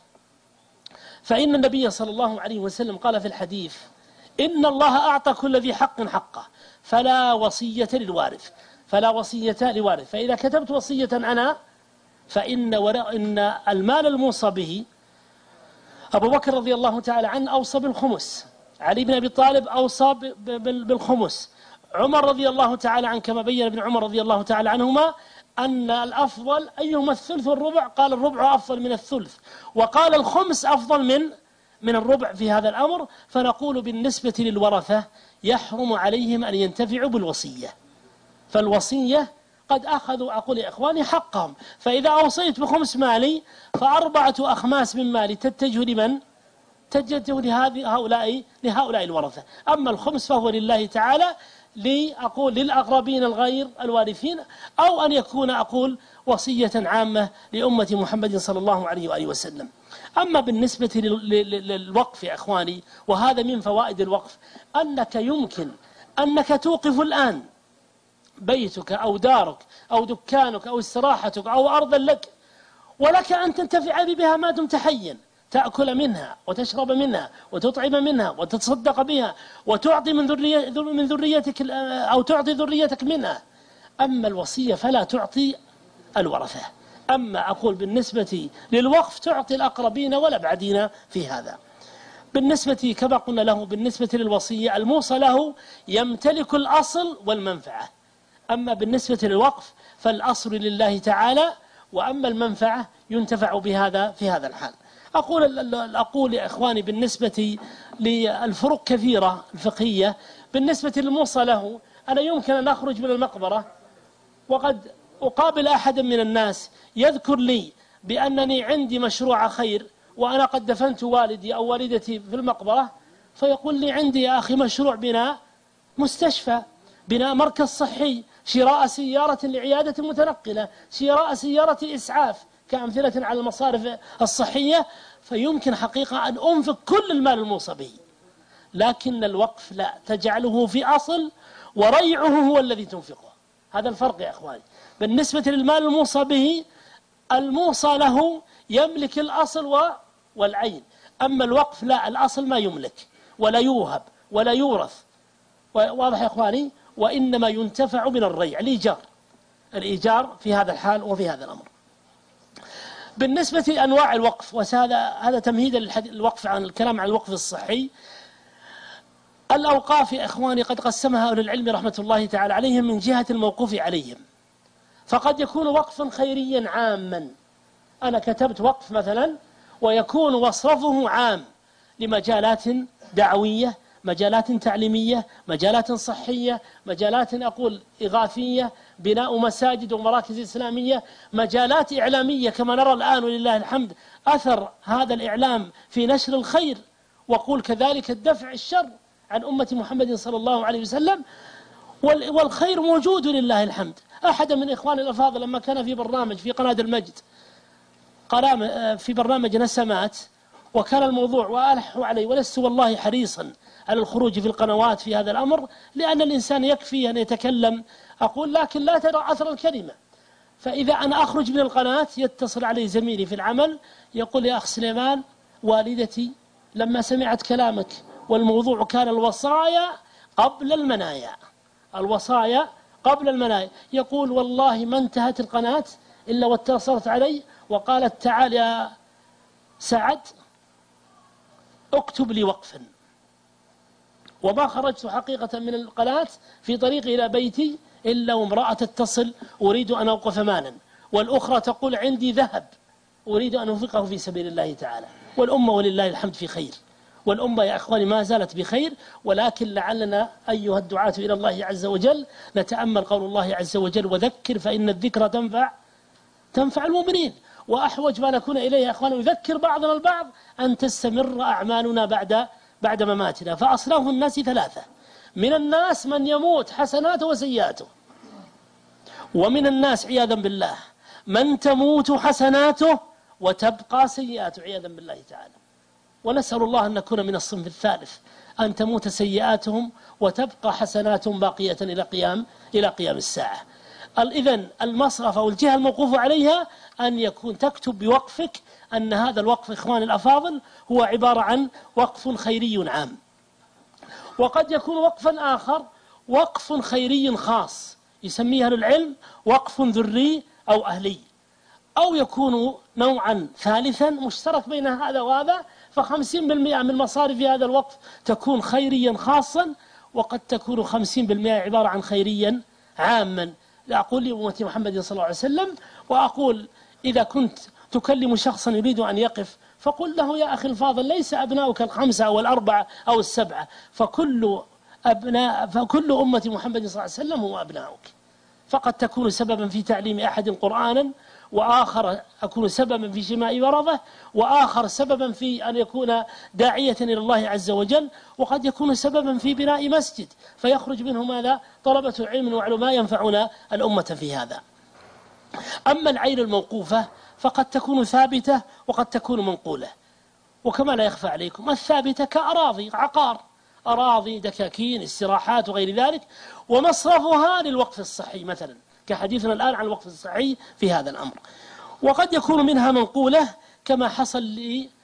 فإن النبي صلى الله عليه وسلم قال في الحديث: إن الله أعطى كل ذي حق حقه فلا وصية للوارث فلا وصية لوارث فإذا كتبت وصية أنا فإن إن المال الموصى به، أبو بكر رضي الله تعالى عنه أوصى بالخمس، علي بن أبي طالب أوصى بالخمس، عمر رضي الله تعالى عنه كما بين ابن عمر رضي الله تعالى عنهما أن الأفضل أيهما الثلث والربع، قال الربع أفضل من الثلث، وقال الخمس أفضل من من الربع في هذا الأمر. فنقول بالنسبة للورثة يحرم عليهم أن ينتفعوا بالوصية، فالوصية قد أخذوا أقول يا إخواني حقهم، فإذا أوصيت بخمس مالي فأربعة أخماس من مالي تتجه لمن؟ تتجه لهؤلاء لهؤلاء الورثة. أما الخمس فهو لله تعالى، لأقول للأقربين الغير الوارثين، أو أن يكون أقول وصية عامة لأمة محمد صلى الله عليه وآله وسلم. أما بالنسبة للوقف يا إخواني، وهذا من فوائد الوقف، أنك يمكن أنك توقف الآن بيتك أو دارك أو دكانك أو استراحتك أو أرضا لك، ولك أن تنتفع بها ما دمت حيا، تأكل منها وتشرب منها وتطعم منها وتتصدق بها وتعطي من ذرية من ذريتك أو تعطي ذريتك منها. أما الوصية فلا تعطي الورثة. أما أقول بالنسبة للوقف تعطي الأقربين والأبعدين في هذا. بالنسبة كما قلنا له بالنسبة للوصية الموصى له يمتلك الأصل والمنفعة، أما بالنسبة للوقف فالأصل لله تعالى، وأما المنفعة ينتفع بهذا في هذا الحال. أقول أقول يا إخواني بالنسبة للفروق كثيرة الفقهية. بالنسبة للموصى له أنا يمكن أن أخرج من المقبرة وقد أقابل أحد من الناس يذكر لي بأنني عندي مشروع خير وأنا قد دفنت والدي أو والدتي في المقبرة، فيقول لي عندي يا أخي مشروع بناء مستشفى، بناء مركز صحي، شراء سيارة لعيادة متنقلة، شراء سيارة إسعاف كأمثلة على المصارف الصحية، فيمكن حقيقة أن أنفق كل المال الموصى به. لكن الوقف لا، تجعله في أصل وريعه هو الذي تنفقه. هذا الفرق يا أخواني. بالنسبة للمال الموصى به الموصى له يملك الأصل والعين، أما الوقف لا، الأصل ما يملك ولا يوهب ولا يورث، واضح يا أخواني، وإنما ينتفع من الريع، الإيجار الإيجار في هذا الحال وفي هذا الأمر. بالنسبة لأنواع الوقف، وهذا هذا تمهيد للوقف عن الكلام عن الوقف الصحي. الأوقاف يا إخواني قد قسمها أهل العلم رحمة الله تعالى عليهم من جهة الموقوف عليهم، فقد يكون وقفا خيريا عاما، أنا كتبت وقف مثلا ويكون وصفه عام لمجالات دعوية، مجالات تعليمية، مجالات صحية، مجالات أقول إغاثية، بناء مساجد ومراكز إسلامية، مجالات إعلامية كما نرى الآن ولله الحمد أثر هذا الإعلام في نشر الخير، وقول كذلك الدفع الشر عن أمة محمد صلى الله عليه وسلم، والخير موجود لله الحمد. أحد من إخواني الأفاضل لما كان في برنامج في قناة المجد في برنامج نسمات، وكان الموضوع وألح عليه، ولست والله حريصا على الخروج في القنوات في هذا الأمر، لأن الإنسان يكفي أن يتكلم أقول، لكن لا ترى أثر الكلمة. فإذا أنا أخرج من القناة يتصل علي زميلي في العمل يقول: يا أخ سليمان، والدتي لما سمعت كلامك والموضوع كان الوصايا قبل المنايا، الوصايا قبل المنايا، يقول: والله ما انتهت القناة إلا واتصلت علي وقالت: تعال يا سعد اكتب لي وقفا. وما خرجت حقيقة من القناة في طريقي إلى بيتي إلا وامرأة تتصل: أريد أن أوقف مالا، والأخرى تقول: عندي ذهب أريد أن أنفقه في سبيل الله تعالى. والأمة ولله الحمد في خير، والأمة يا أخواني ما زالت بخير، ولكن لعلنا أيها الدعاة إلى الله عز وجل نتأمل قول الله عز وجل: وذكر فإن الذكرى تنفع تنفع المؤمنين. وأحوج ما نكون إليه يا أخوان يذكر بعضنا البعض أن تستمر أعمالنا بعد بعد مماتنا. فأصناف الناس ثلاثة: من الناس من يموت حسناته وسيئاته، ومن الناس عياذا بالله من تموت حسناته وتبقى سيئاته عياذا بالله تعالى. ونسأل الله أن نكون من الصنف الثالث، أن تموت سيئاتهم وتبقى حسناتهم باقية إلى قيام إلى قيام الساعة. إذن المصرف أو الجهة الموقوف عليها أن يكون تكتب بوقفك أن هذا الوقف إخوان الأفاضل هو عبارة عن وقف خيري عام. وقد يكون وقفا آخر وقف خيري خاص يسميه أهل العلم وقف ذري أو أهلي، أو يكون نوعا ثالثا مشترك بين هذا وهذا، فخمسين بالمئة من مصارف هذا الوقف تكون خيريا خاصا، وقد تكون خمسين بالمئة عبارة عن خيريا عاما. أقول لأمة محمد صلى الله عليه وسلم، وأقول إذا كنت تكلم شخصا يريد أن يقف فقل له: يا أخي الفاضل، ليس أبناؤك الخمسة أو الأربعة أو السبعة، فكل أبناء فكل أمة محمد صلى الله عليه وسلم هو أبناؤك. فقد تكون سببا في تعليم أحد قرآنا، وآخر أكون سببا في شماء ورثه، وآخر سببا في أن يكون داعية إلى الله عز وجل، وقد يكون سببا في بناء مسجد فيخرج منه ماذا؟ طلبة علم وعلماء ينفعون الأمة في هذا. أما العين الموقوفة فقد تكون ثابتة وقد تكون منقولة. وكما لا يخفى عليكم الثابتة كأراضي عقار، أراضي دكاكين استراحات وغير ذلك، ومصرفها للوقف الصحي مثلا، كحديثنا الآن عن الوقف الصحي في هذا الأمر. وقد يكون منها منقولة كما حصل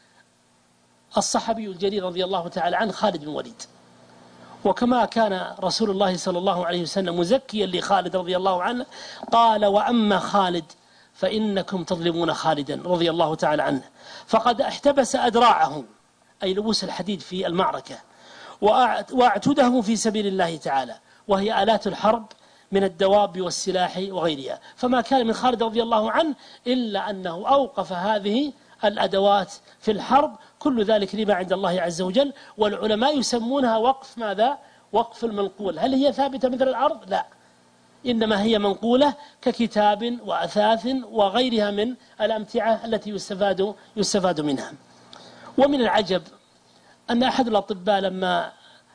للصحابي الجليل رضي الله تعالى عنه خالد بن وليد، وكما كان رسول الله صلى الله عليه وسلم مزكيا لخالد رضي الله عنه قال: وأما خالد فإنكم تظلمون خالدا رضي الله تعالى عنه، فقد احتبس أدراعه أي لبوس الحديد في المعركة، واعتده في سبيل الله تعالى، وهي آلات الحرب من الدواب والسلاح وغيرها. فما كان من خالد رضي الله عنه إلا أنه أوقف هذه الأدوات في الحرب، كل ذلك لما عند الله عز وجل. والعلماء يسمونها وقف ماذا؟ وقف المنقول. هل هي ثابتة مثل الأرض؟ لا، إنما هي منقولة ككتاب وأثاث وغيرها من الأمتعة التي يستفاد يستفاد منها. ومن العجب أن أحد الأطباء لما،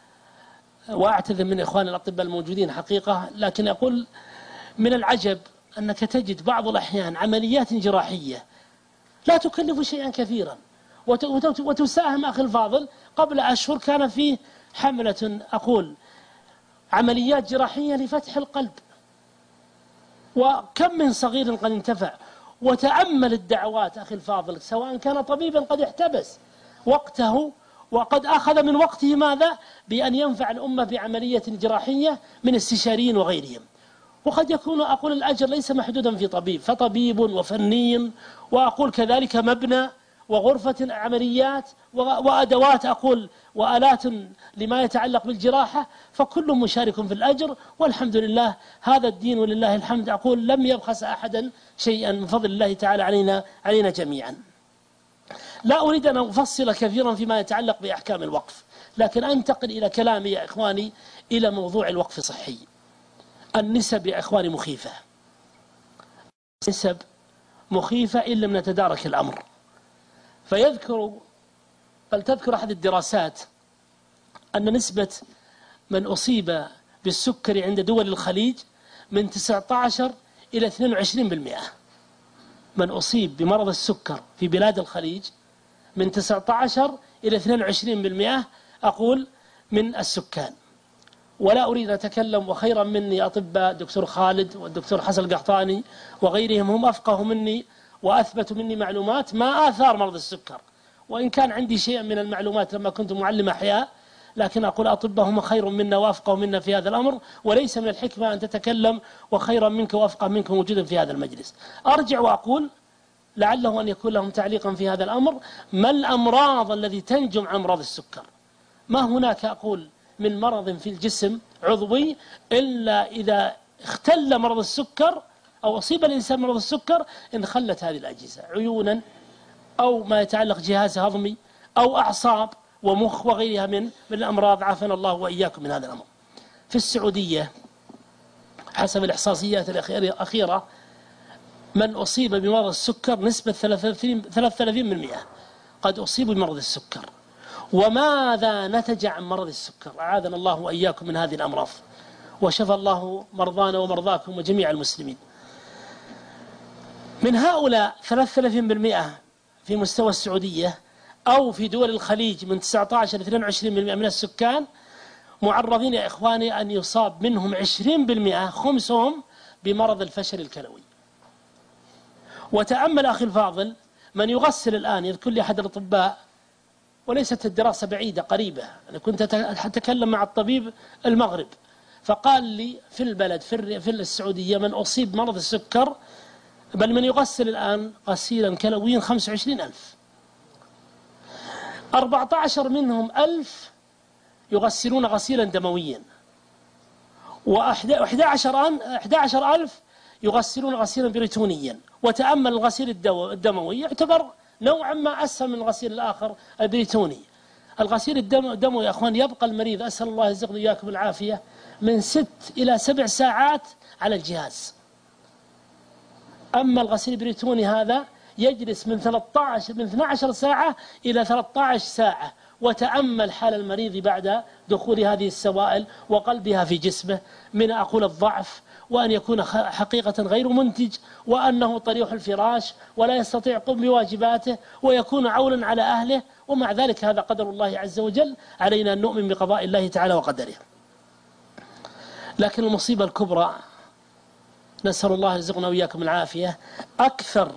وأعتذر من إخوان الأطباء الموجودين حقيقة، لكن أقول من العجب أنك تجد بعض الأحيان عمليات جراحية لا تكلف شيئا كثيرا وتساهم. أخي الفاضل، قبل أشهر كان فيه حملة أقول عمليات جراحية لفتح القلب، وكم من صغير قد انتفع. وتأمل الدعوات أخي الفاضل، سواء كان طبيبا قد احتبس وقته وقد أخذ من وقته ماذا؟ بأن ينفع الأمة بعملية جراحية من استشاريين وغيرهم. وقد يكون أقول الأجر ليس محدودا في طبيب، فطبيب وفني، وأقول كذلك مبنى وغرفة عمليات وأدوات أقول وآلات لما يتعلق بالجراحة، فكل مشارك في الأجر. والحمد لله هذا الدين ولله الحمد أقول لم يبخس أحدا شيئا من فضل الله تعالى علينا علينا جميعا. لا أريد أن أفصل كثيرا فيما يتعلق بأحكام الوقف، لكن أنتقل إلى كلامي يا إخواني إلى موضوع الوقف الصحي. النسب يا إخواني مخيفة، نسب مخيفة إن لم نتدارك الأمر. فيذكر بل تذكر أحد الدراسات أن نسبة من أصيب بالسكري عند دول الخليج من تسعة عشر إلى اثنين وعشرين بالمئة. من أصيب بمرض السكر في بلاد الخليج من تسعة عشر إلى اثنين وعشرين بالمئة أقول من السكان. ولا أريد أن أتكلم، وخيرا مني أطباء دكتور خالد والدكتور حسن القحطاني وغيرهم هم أفقه مني وأثبت مني معلومات ما آثار مرض السكر، وإن كان عندي شيء من المعلومات لما كنت معلم أحياء، لكن أقول أطباء هم خير منا وأفقه منا في هذا الأمر، وليس من الحكمة أن تتكلم وخيرا منك وأفقه منك موجودا في هذا المجلس. أرجع وأقول لعله أن يكون لهم تعليقا في هذا الأمر: ما الأمراض التي تنجم عن مرض السكر؟ ما هناك أقول من مرض في الجسم عضوي إلا إذا اختل مرض السكر أو أصيب الإنسان مرض السكر انخلت هذه الأجهزة، عيونا أو ما يتعلق جهاز هضمي أو أعصاب ومخ وغيرها من من الأمراض، عافانا الله وإياكم من هذا الأمر. في السعودية حسب الإحصائيات الأخيرة من أصيب بمرض السكر نسبة ثلاثة وثلاثين بالمئة قد أصيب بمرض السكر. وماذا نتج عن مرض السكر؟ أعاذنا الله وإياكم من هذه الأمراض، وشفى الله مرضانا ومرضاكم وجميع المسلمين. من هؤلاء ثلاثة وثلاثين بالمئة في مستوى السعودية أو في دول الخليج من تسعة عشر إلى اثنين وعشرين بالمئة من السكان معرضين يا إخواني أن يصاب منهم عشرين بالمئة خمسهم بمرض الفشل الكلوي. وتأمل أخي الفاضل، من يغسل الآن يذكر لي أحد الأطباء، وليست الدراسة بعيدة قريبة، أنا كنت أتكلم مع الطبيب المغرب فقال لي في البلد في السعودية من أصيب بمرض السكر بل من يغسل الآن غسيلا كلويا خمسة وعشرين ألف، أربعة عشر منهم ألف يغسلون غسيلا دمويا، وأحد عشر ألف يغسلون غسيلا بريتونيا. وتأمل الغسيل الدموي يعتبر نوعا ما أسهل من الغسيل الآخر البريتوني. الغسيل الدموي يا أخوان يبقى المريض، أسأل الله يرزقنا إياكم العافية، من ست إلى سبع ساعات على الجهاز. أما الغسيل البريتوني هذا يجلس من ثلاثة عشر من اثنتي عشرة ساعة إلى ثلاثة عشر ساعة. وتأمل حال المريض بعد دخول هذه السوائل وقلبها في جسمه من أقول الضعف، وأن يكون حقيقة غير منتج، وأنه طريح الفراش ولا يستطيع قم بواجباته، ويكون عولا على أهله. ومع ذلك هذا قدر الله عز وجل، علينا أن نؤمن بقضاء الله تعالى وقدره. لكن المصيبة الكبرى، نسأل الله يرزقنا وإياكم العافية، أكثر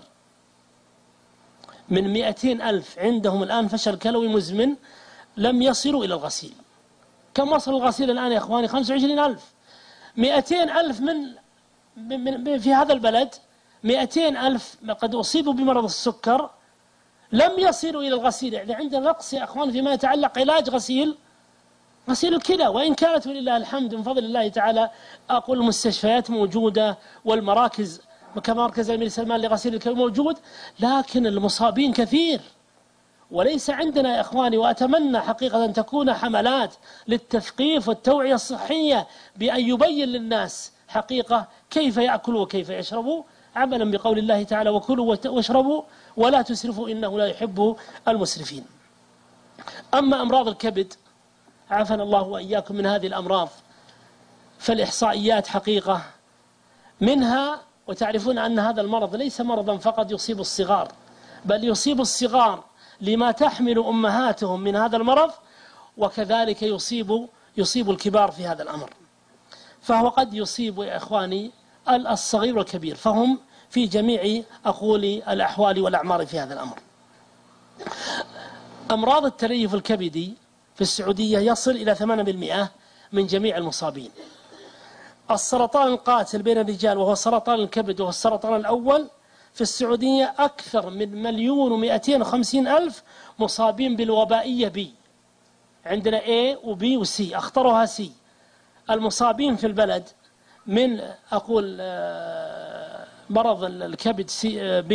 من مئتين ألف عندهم الآن فشل كلوي مزمن لم يصلوا إلى الغسيل. كم وصل الغسيل الآن يا إخواني؟ خمسة وعشرين ألف. مئتين ألف من, من في هذا البلد، مئتين ألف قد أصيبوا بمرض السكر لم يصلوا إلى الغسيل. يعني عندنا نقص يا أخوان فيما يتعلق علاج غسيل غسيل الكلى، وإن كانت ولله الحمد من فضل الله تعالى أقول المستشفيات موجودة والمراكز كمركز الأمير سلمان لغسيل الكلى موجود، لكن المصابين كثير. وليس عندنا يا إخواني، وأتمنى حقيقة أن تكون حملات للتثقيف والتوعية الصحية بأن يبين للناس حقيقة كيف يأكلوا وكيف يشربوا، عملا بقول الله تعالى وكلوا واشربوا ولا تسرفوا إنه لا يحب المسرفين. أما أمراض الكبد، عافانا الله وإياكم من هذه الأمراض، فالإحصائيات حقيقة منها، وتعرفون أن هذا المرض ليس مرضا فقط يصيب الصغار، بل يصيب الصغار لما تحمل أمهاتهم من هذا المرض، وكذلك يصيب يصيب الكبار في هذا الأمر. فهو قد يصيب يا إخواني الصغير والكبير، فهم في جميع أقول الأحوال والأعمار في هذا الأمر. أمراض التليف الكبدي في السعودية يصل إلى ثمانية بالمئة من جميع المصابين. السرطان القاتل بين الرجال وهو سرطان الكبد وهو السرطان الأول في السعودية أكثر من مليون ومئتين وخمسين ألف مصابين بالوبائية بي. عندنا A و B و C، أخطرها C. المصابين في البلد من أقول مرض الكبد B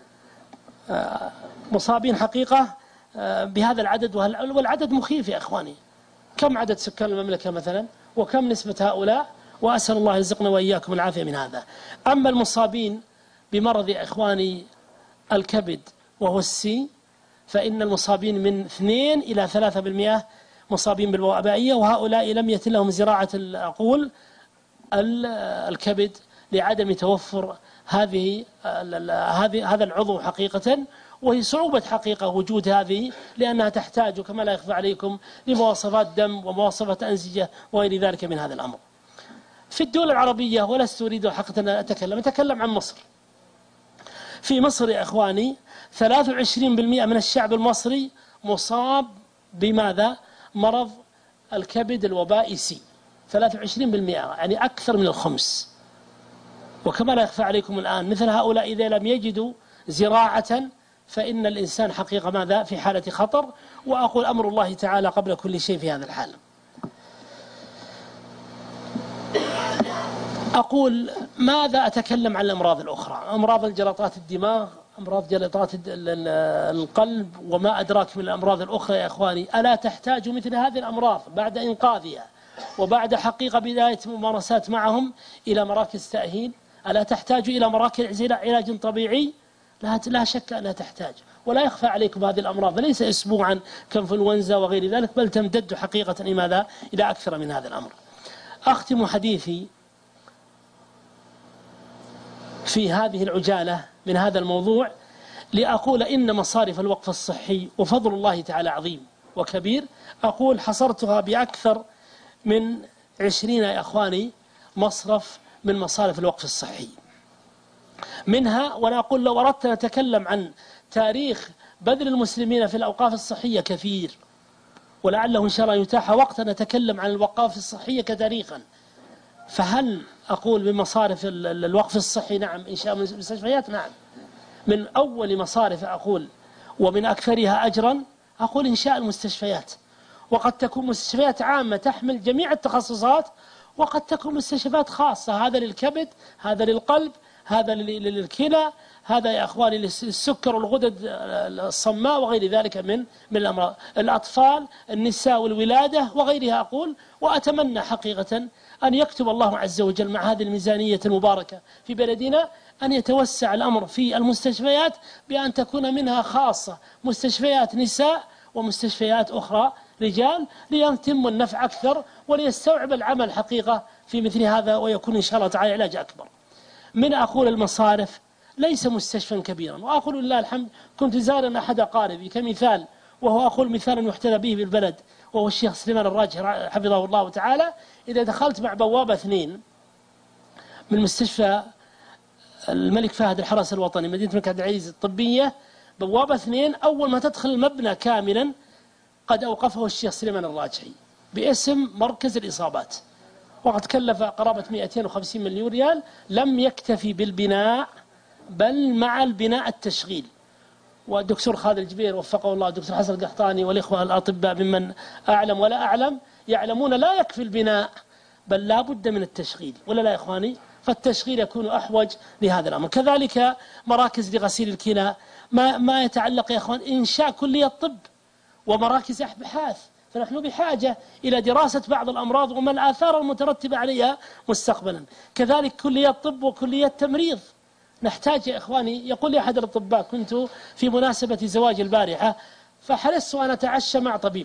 مصابين حقيقة بهذا العدد، والعدد مخيف يا إخواني. كم عدد سكان المملكة مثلا، وكم نسبة هؤلاء؟ وأسأل الله يرزقنا وإياكم العافية من هذا. أما المصابين بمرض يا إخواني الكبد وهو السي، فإن المصابين من اثنين إلى ثلاثة بالمئة مصابين بالوبائية، وهؤلاء لم يتم لهم زراعة العقول الكبد لعدم توفر هذه هذا العضو حقيقة، وهي صعوبة حقيقة وجود هذه، لأنها تحتاج كما لا يخفى عليكم لمواصفات دم ومواصفة أنسجة وغير ذلك من هذا الأمر. في الدول العربية، ولست أريد حقيقة أن أتكلم أتكلم عن مصر. في مصر يا إخواني ثلاثة وعشرين بالمئة من الشعب المصري مصاب بماذا؟ مرض الكبد الوبائي سي. ثلاثة وعشرين بالمئة يعني أكثر من الخمس. وكما لا يخفى عليكم الآن مثل هؤلاء إذا لم يجدوا زراعة فإن الإنسان حقيقة ماذا؟ في حالة خطر. وأقول أمر الله تعالى قبل كل شيء في هذا الحال. أقول ماذا أتكلم عن الأمراض الأخرى؟ أمراض الجلطات الدماغ، أمراض جلطات القلب، وما أدراك من الأمراض الأخرى يا إخواني. ألا تحتاج مثل هذه الأمراض بعد إنقاذها وبعد حقيقة بداية ممارسات معهم إلى مراكز تأهيل؟ ألا تحتاج إلى مراكز علاج طبيعي؟ لا شك أنها تحتاج، ولا يخفى عليكم هذه الأمراض ليس أسبوعا كإنفلونزا وغير ذلك، بل تمتد حقيقة لماذا إلى أكثر من هذا الأمر. أختم حديثي في هذه العجالة من هذا الموضوع لأقول إن مصارف الوقف الصحي وفضل الله تعالى عظيم وكبير. أقول حصرتها بأكثر من عشرين يا أخواني مصرف من مصارف الوقف الصحي. منها، وأنا أقول لو أردت نتكلم عن تاريخ بذل المسلمين في الأوقاف الصحية كثير، ولعله إن شاء الله يتاح وقت نتكلم عن الوقاف الصحية كتاريخا. فهل أقول بمصارف الوقف الصحي؟ نعم. إنشاء مستشفيات؟ نعم. من أول مصارف أقول ومن أكثرها أجرا أقول إنشاء المستشفيات، وقد تكون مستشفيات عامة تحمل جميع التخصصات، وقد تكون مستشفيات خاصة، هذا للكبد، هذا للقلب، هذا للكلى، هذا يا أخواني للسكر والغدد الصماء وغير ذلك من من الأمراض، الأطفال، النساء والولادة وغيرها. أقول وأتمنى حقيقة أن يكتب الله عز وجل مع هذه الميزانية المباركة في بلدنا أن يتوسع الأمر في المستشفيات بأن تكون منها خاصة مستشفيات نساء ومستشفيات أخرى رجال، ليتم النفع أكثر وليستوعب العمل حقيقة في مثل هذا، ويكون إن شاء الله تعالى علاج أكبر. من أقول المصارف ليس مستشفى كبيرا، وأقول لله الحمد كنت زارا أحد أقاربي كمثال، وهو أقول مثالا يحتذى به بالبلد، وهو الشيخ سليمان الراجحي حفظه الله تعالى. إذا دخلت مع بوابة اثنين من مستشفى الملك فهد الحرس الوطني مدينة الملك عبد العزيز الطبية، بوابة اثنين أول ما تدخل المبنى كاملا قد أوقفه الشيخ سليمان الراجحي باسم مركز الإصابات، وقد كلف قرابة مئتين وخمسين مليون ريال. لم يكتفي بالبناء بل مع البناء التشغيل. والدكتور خالد الجبير وفقه الله، الدكتور حسن القحطاني والإخوة الأطباء ممن أعلم ولا أعلم يعلمون لا يكفي البناء بل لا بد من التشغيل، ولا لا يا إخواني؟ فالتشغيل يكون أحوج لهذا الأمر. كذلك مراكز لغسيل الكلى، ما, ما يتعلق يا إخوان إنشاء كلية طب ومراكز أبحاث، فنحن بحاجة إلى دراسة بعض الأمراض وما الآثار المترتبة عليها مستقبلا. كذلك كلية طب وكلية تمريض نحتاج يا إخواني. يقول لي أحد الأطباء، كنت في مناسبة زواج البارحة فحرصت أن أتعشى مع طبيب،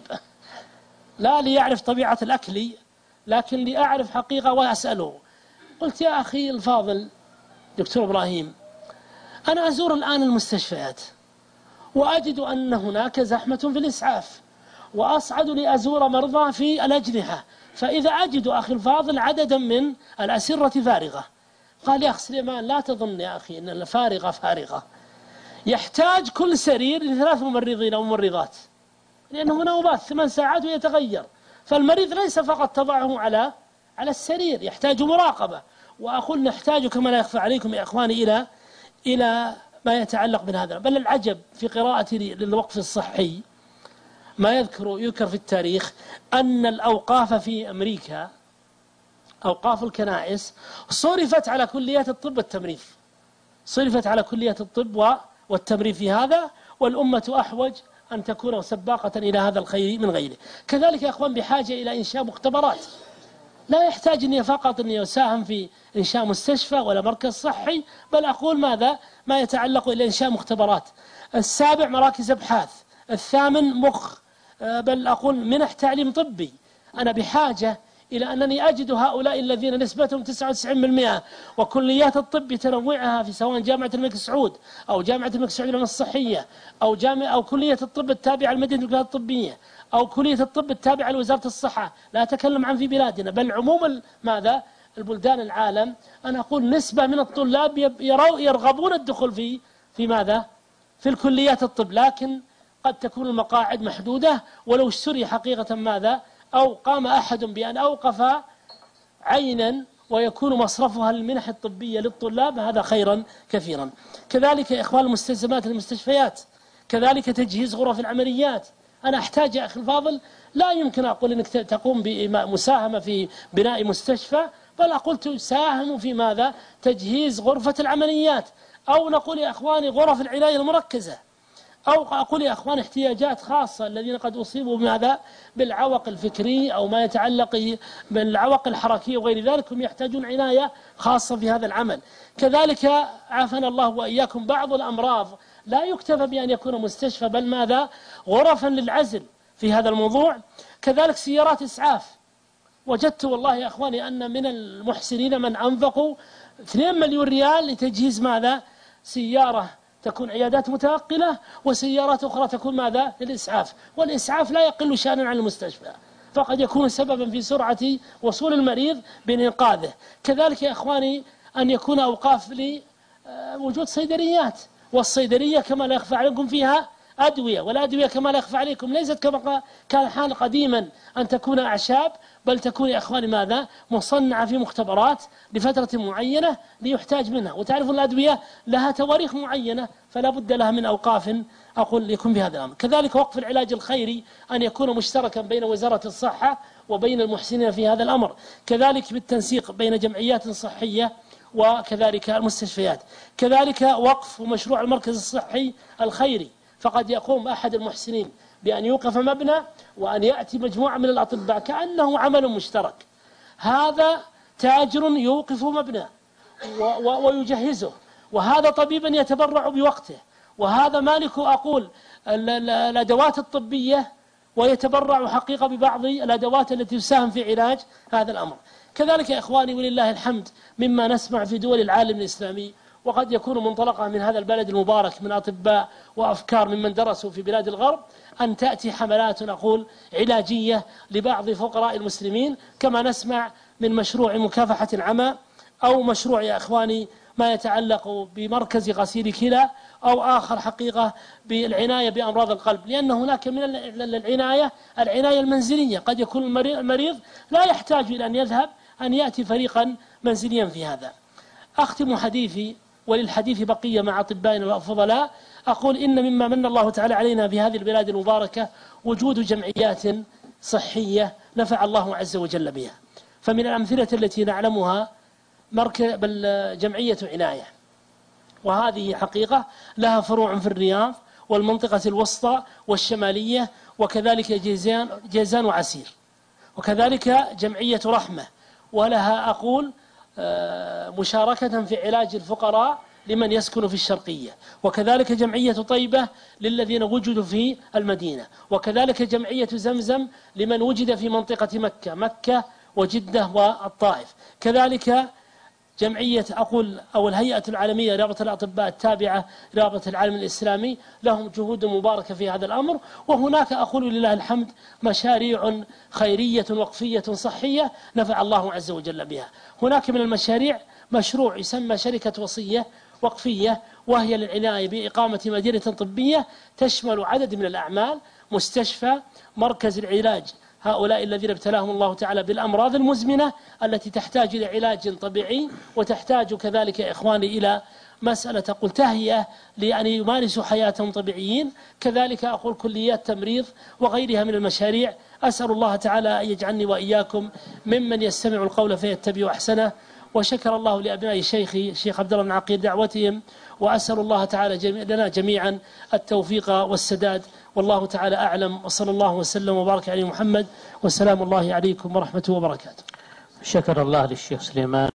لا ليعرف طبيعة الأكل لكن لأعرف حقيقة وأسأله. قلت يا أخي الفاضل دكتور إبراهيم، أنا أزور الآن المستشفيات وأجد أن هناك زحمة في الإسعاف، وأصعد لأزور مرضى في الأجنحة، فإذا أجد أخي الفاضل عددا من الأسرة فارغة. قال يا أخي سليمان لا تظن يا أخي أن الفارغة فارغة، يحتاج كل سرير لثلاث ممرضين أو ممرضات، لأنه نوبات ثمان ساعات ويتغير، فالمريض ليس فقط تضعه على على السرير، يحتاج مراقبة. وأقول نحتاج كما لا يخفى عليكم يا إخواني إلى إلى ما يتعلق بهذا. بل العجب في قراءتي للوقف الصحي ما يذكر يذكر في التاريخ أن الأوقاف في أمريكا، أوقاف الكنائس، صرفت على كليات الطب والتمريض، صرفت على كليات الطب والتمريض في هذا، والأمة أحوج أن تكون سباقة إلى هذا الخير من غيره. كذلك يا أخوان بحاجة إلى إنشاء مختبرات، لا يحتاج أني فقط أن يساهم في إنشاء مستشفى ولا مركز صحي، بل أقول ماذا ما يتعلق إلى إنشاء مختبرات. السابع مراكز أبحاث، الثامن مخ، بل أقول منح تعليم طبي. أنا بحاجة إلى أنني أجد هؤلاء الذين نسبتهم تسعة وتسعين بالمئة وكليات الطب تنوعها في سواء جامعة الملك سعود أو جامعة الملك سعود العلوم الصحية أو جامعة أو كلية الطب التابعة لمدينة الولايات الطبية أو كلية الطب التابعة لوزارة الصحة، لا أتكلم عن في بلادنا بل عموم ماذا البلدان العالم. أنا أقول نسبة من الطلاب يروا يرغبون الدخول في في ماذا في الكليات الطب، لكن قد تكون المقاعد محدودة، ولو اشتري حقيقة ماذا أو قام أحد بأن أوقف عينا ويكون مصرفها المنح الطبية للطلاب هذا خيرا كثيرا. كذلك يا إخوان المستلزمات المستشفيات، كذلك تجهيز غرف العمليات. أنا أحتاج يا أخي الفاضل لا يمكن أقول أنك تقوم بمساهمة في بناء مستشفى، بل أقول تساهم في ماذا تجهيز غرفة العمليات، أو نقول يا أخواني غرف العناية المركزة، أو أقول يا أخوان احتياجات خاصة الذين قد أصيبوا بماذا بالعوق الفكري أو ما يتعلق بالعوق الحركية وغير ذلك، هم يحتاجون عناية خاصة في هذا العمل. كذلك عافانا الله وإياكم بعض الأمراض لا يكتفى بأن يكون مستشفى، بل ماذا غرفا للعزل في هذا الموضوع. كذلك سيارات إسعاف، وجدت والله يا أخواني أن من المحسنين من أنفقوا اثنين مليون ريال لتجهيز ماذا سيارة تكون عيادات متنقلة، وسيارات أخرى تكون ماذا للإسعاف. والإسعاف لا يقل شأنا عن المستشفى، فقد يكون سببا في سرعة وصول المريض بإنقاذه. كذلك يا إخواني أن يكون أوقاف لوجود صيدليات، والصيدلية كما لا يخفى عليكم فيها أدوية، والأدوية كما لا يخفى عليكم ليست كما كان حال قديما أن تكون أعشاب، بل تكون يا إخواني ماذا مصنعة في مختبرات لفترة معينة ليحتاج منها. وتعرفون الأدوية لها تواريخ معينة، فلا بد لها من أوقاف أقول يكون بهذا الأمر. كذلك وقف العلاج الخيري أن يكون مشتركا بين وزارة الصحة وبين المحسنين في هذا الأمر، كذلك بالتنسيق بين جمعيات صحية وكذلك المستشفيات. كذلك وقف ومشروع المركز الصحي الخيري، فقد يقوم أحد المحسنين بأن يوقف مبنى وأن يأتي مجموعة من الأطباء كأنه عمل مشترك. هذا تاجر يوقف مبنى ويجهزه، وهذا طبيبا يتبرع بوقته، وهذا مالك أقول الأدوات الطبية ويتبرع حقيقة ببعض الأدوات التي تساهم في علاج هذا الأمر. كذلك يا إخواني ولله الحمد مما نسمع في دول العالم الإسلامي، وقد يكون منطلقة من هذا البلد المبارك من أطباء وأفكار ممن درسوا في بلاد الغرب، أن تأتي حملات أقول علاجية لبعض فقراء المسلمين، كما نسمع من مشروع مكافحة العمى، أو مشروع يا إخواني ما يتعلق بمركز غسيل كلى، أو آخر حقيقة بالعناية بأمراض القلب. لأن هناك من العناية العناية المنزلية، قد يكون المريض لا يحتاج إلى أن يذهب، أن يأتي فريقا منزليا في هذا. أختم حديثي وللحديث بقية مع أطبائنا الفضلاء، أقول إن مما من الله تعالى علينا في هذه البلاد المباركة وجود جمعيات صحية نفع الله عز وجل بها. فمن الأمثلة التي نعلمها مركز جمعية عناية، وهذه حقيقة لها فروع في الرياض والمنطقة الوسطى والشمالية، وكذلك جيزان, جيزان وعسير. وكذلك جمعية رحمة، ولها أقول مشاركة في علاج الفقراء لمن يسكن في الشرقية. وكذلك جمعية طيبة للذين وجدوا في المدينة. وكذلك جمعية زمزم لمن وجد في منطقة مكة مكة وجدة والطائف. كذلك جمعية أقول أو الهيئة العالمية رابطة الأطباء التابعة رابطة العالم الإسلامي، لهم جهود مباركة في هذا الأمر. وهناك أقول لله الحمد مشاريع خيرية وقفية صحية نفع الله عز وجل بها. هناك من المشاريع مشروع يسمى شركة وصية وقفية، وهي للعناية بإقامة مدينة طبية تشمل عدد من الأعمال: مستشفى، مركز العلاج هؤلاء الذين ابتلاهم الله تعالى بالأمراض المزمنة التي تحتاج إلى علاج طبيعي، وتحتاج كذلك يا إخواني إلى مسألة أقول تهيئة لأن يمارسوا حياتهم طبيعيين. كذلك أقول كليات تمريض وغيرها من المشاريع. أسأل الله تعالى أن يجعلني وإياكم ممن يستمع القول فيتبع أحسنه. وشكر الله لأبناء شيخي الشيخ عبد الله بن عقيل دعوتهم، وأسأل الله تعالى جميع لنا جميعا التوفيق والسداد، والله تعالى أعلم. وصلى الله وسلم وبارك على محمد، والسلام الله عليكم ورحمته وبركاته. شكر الله للشيخ سليمان.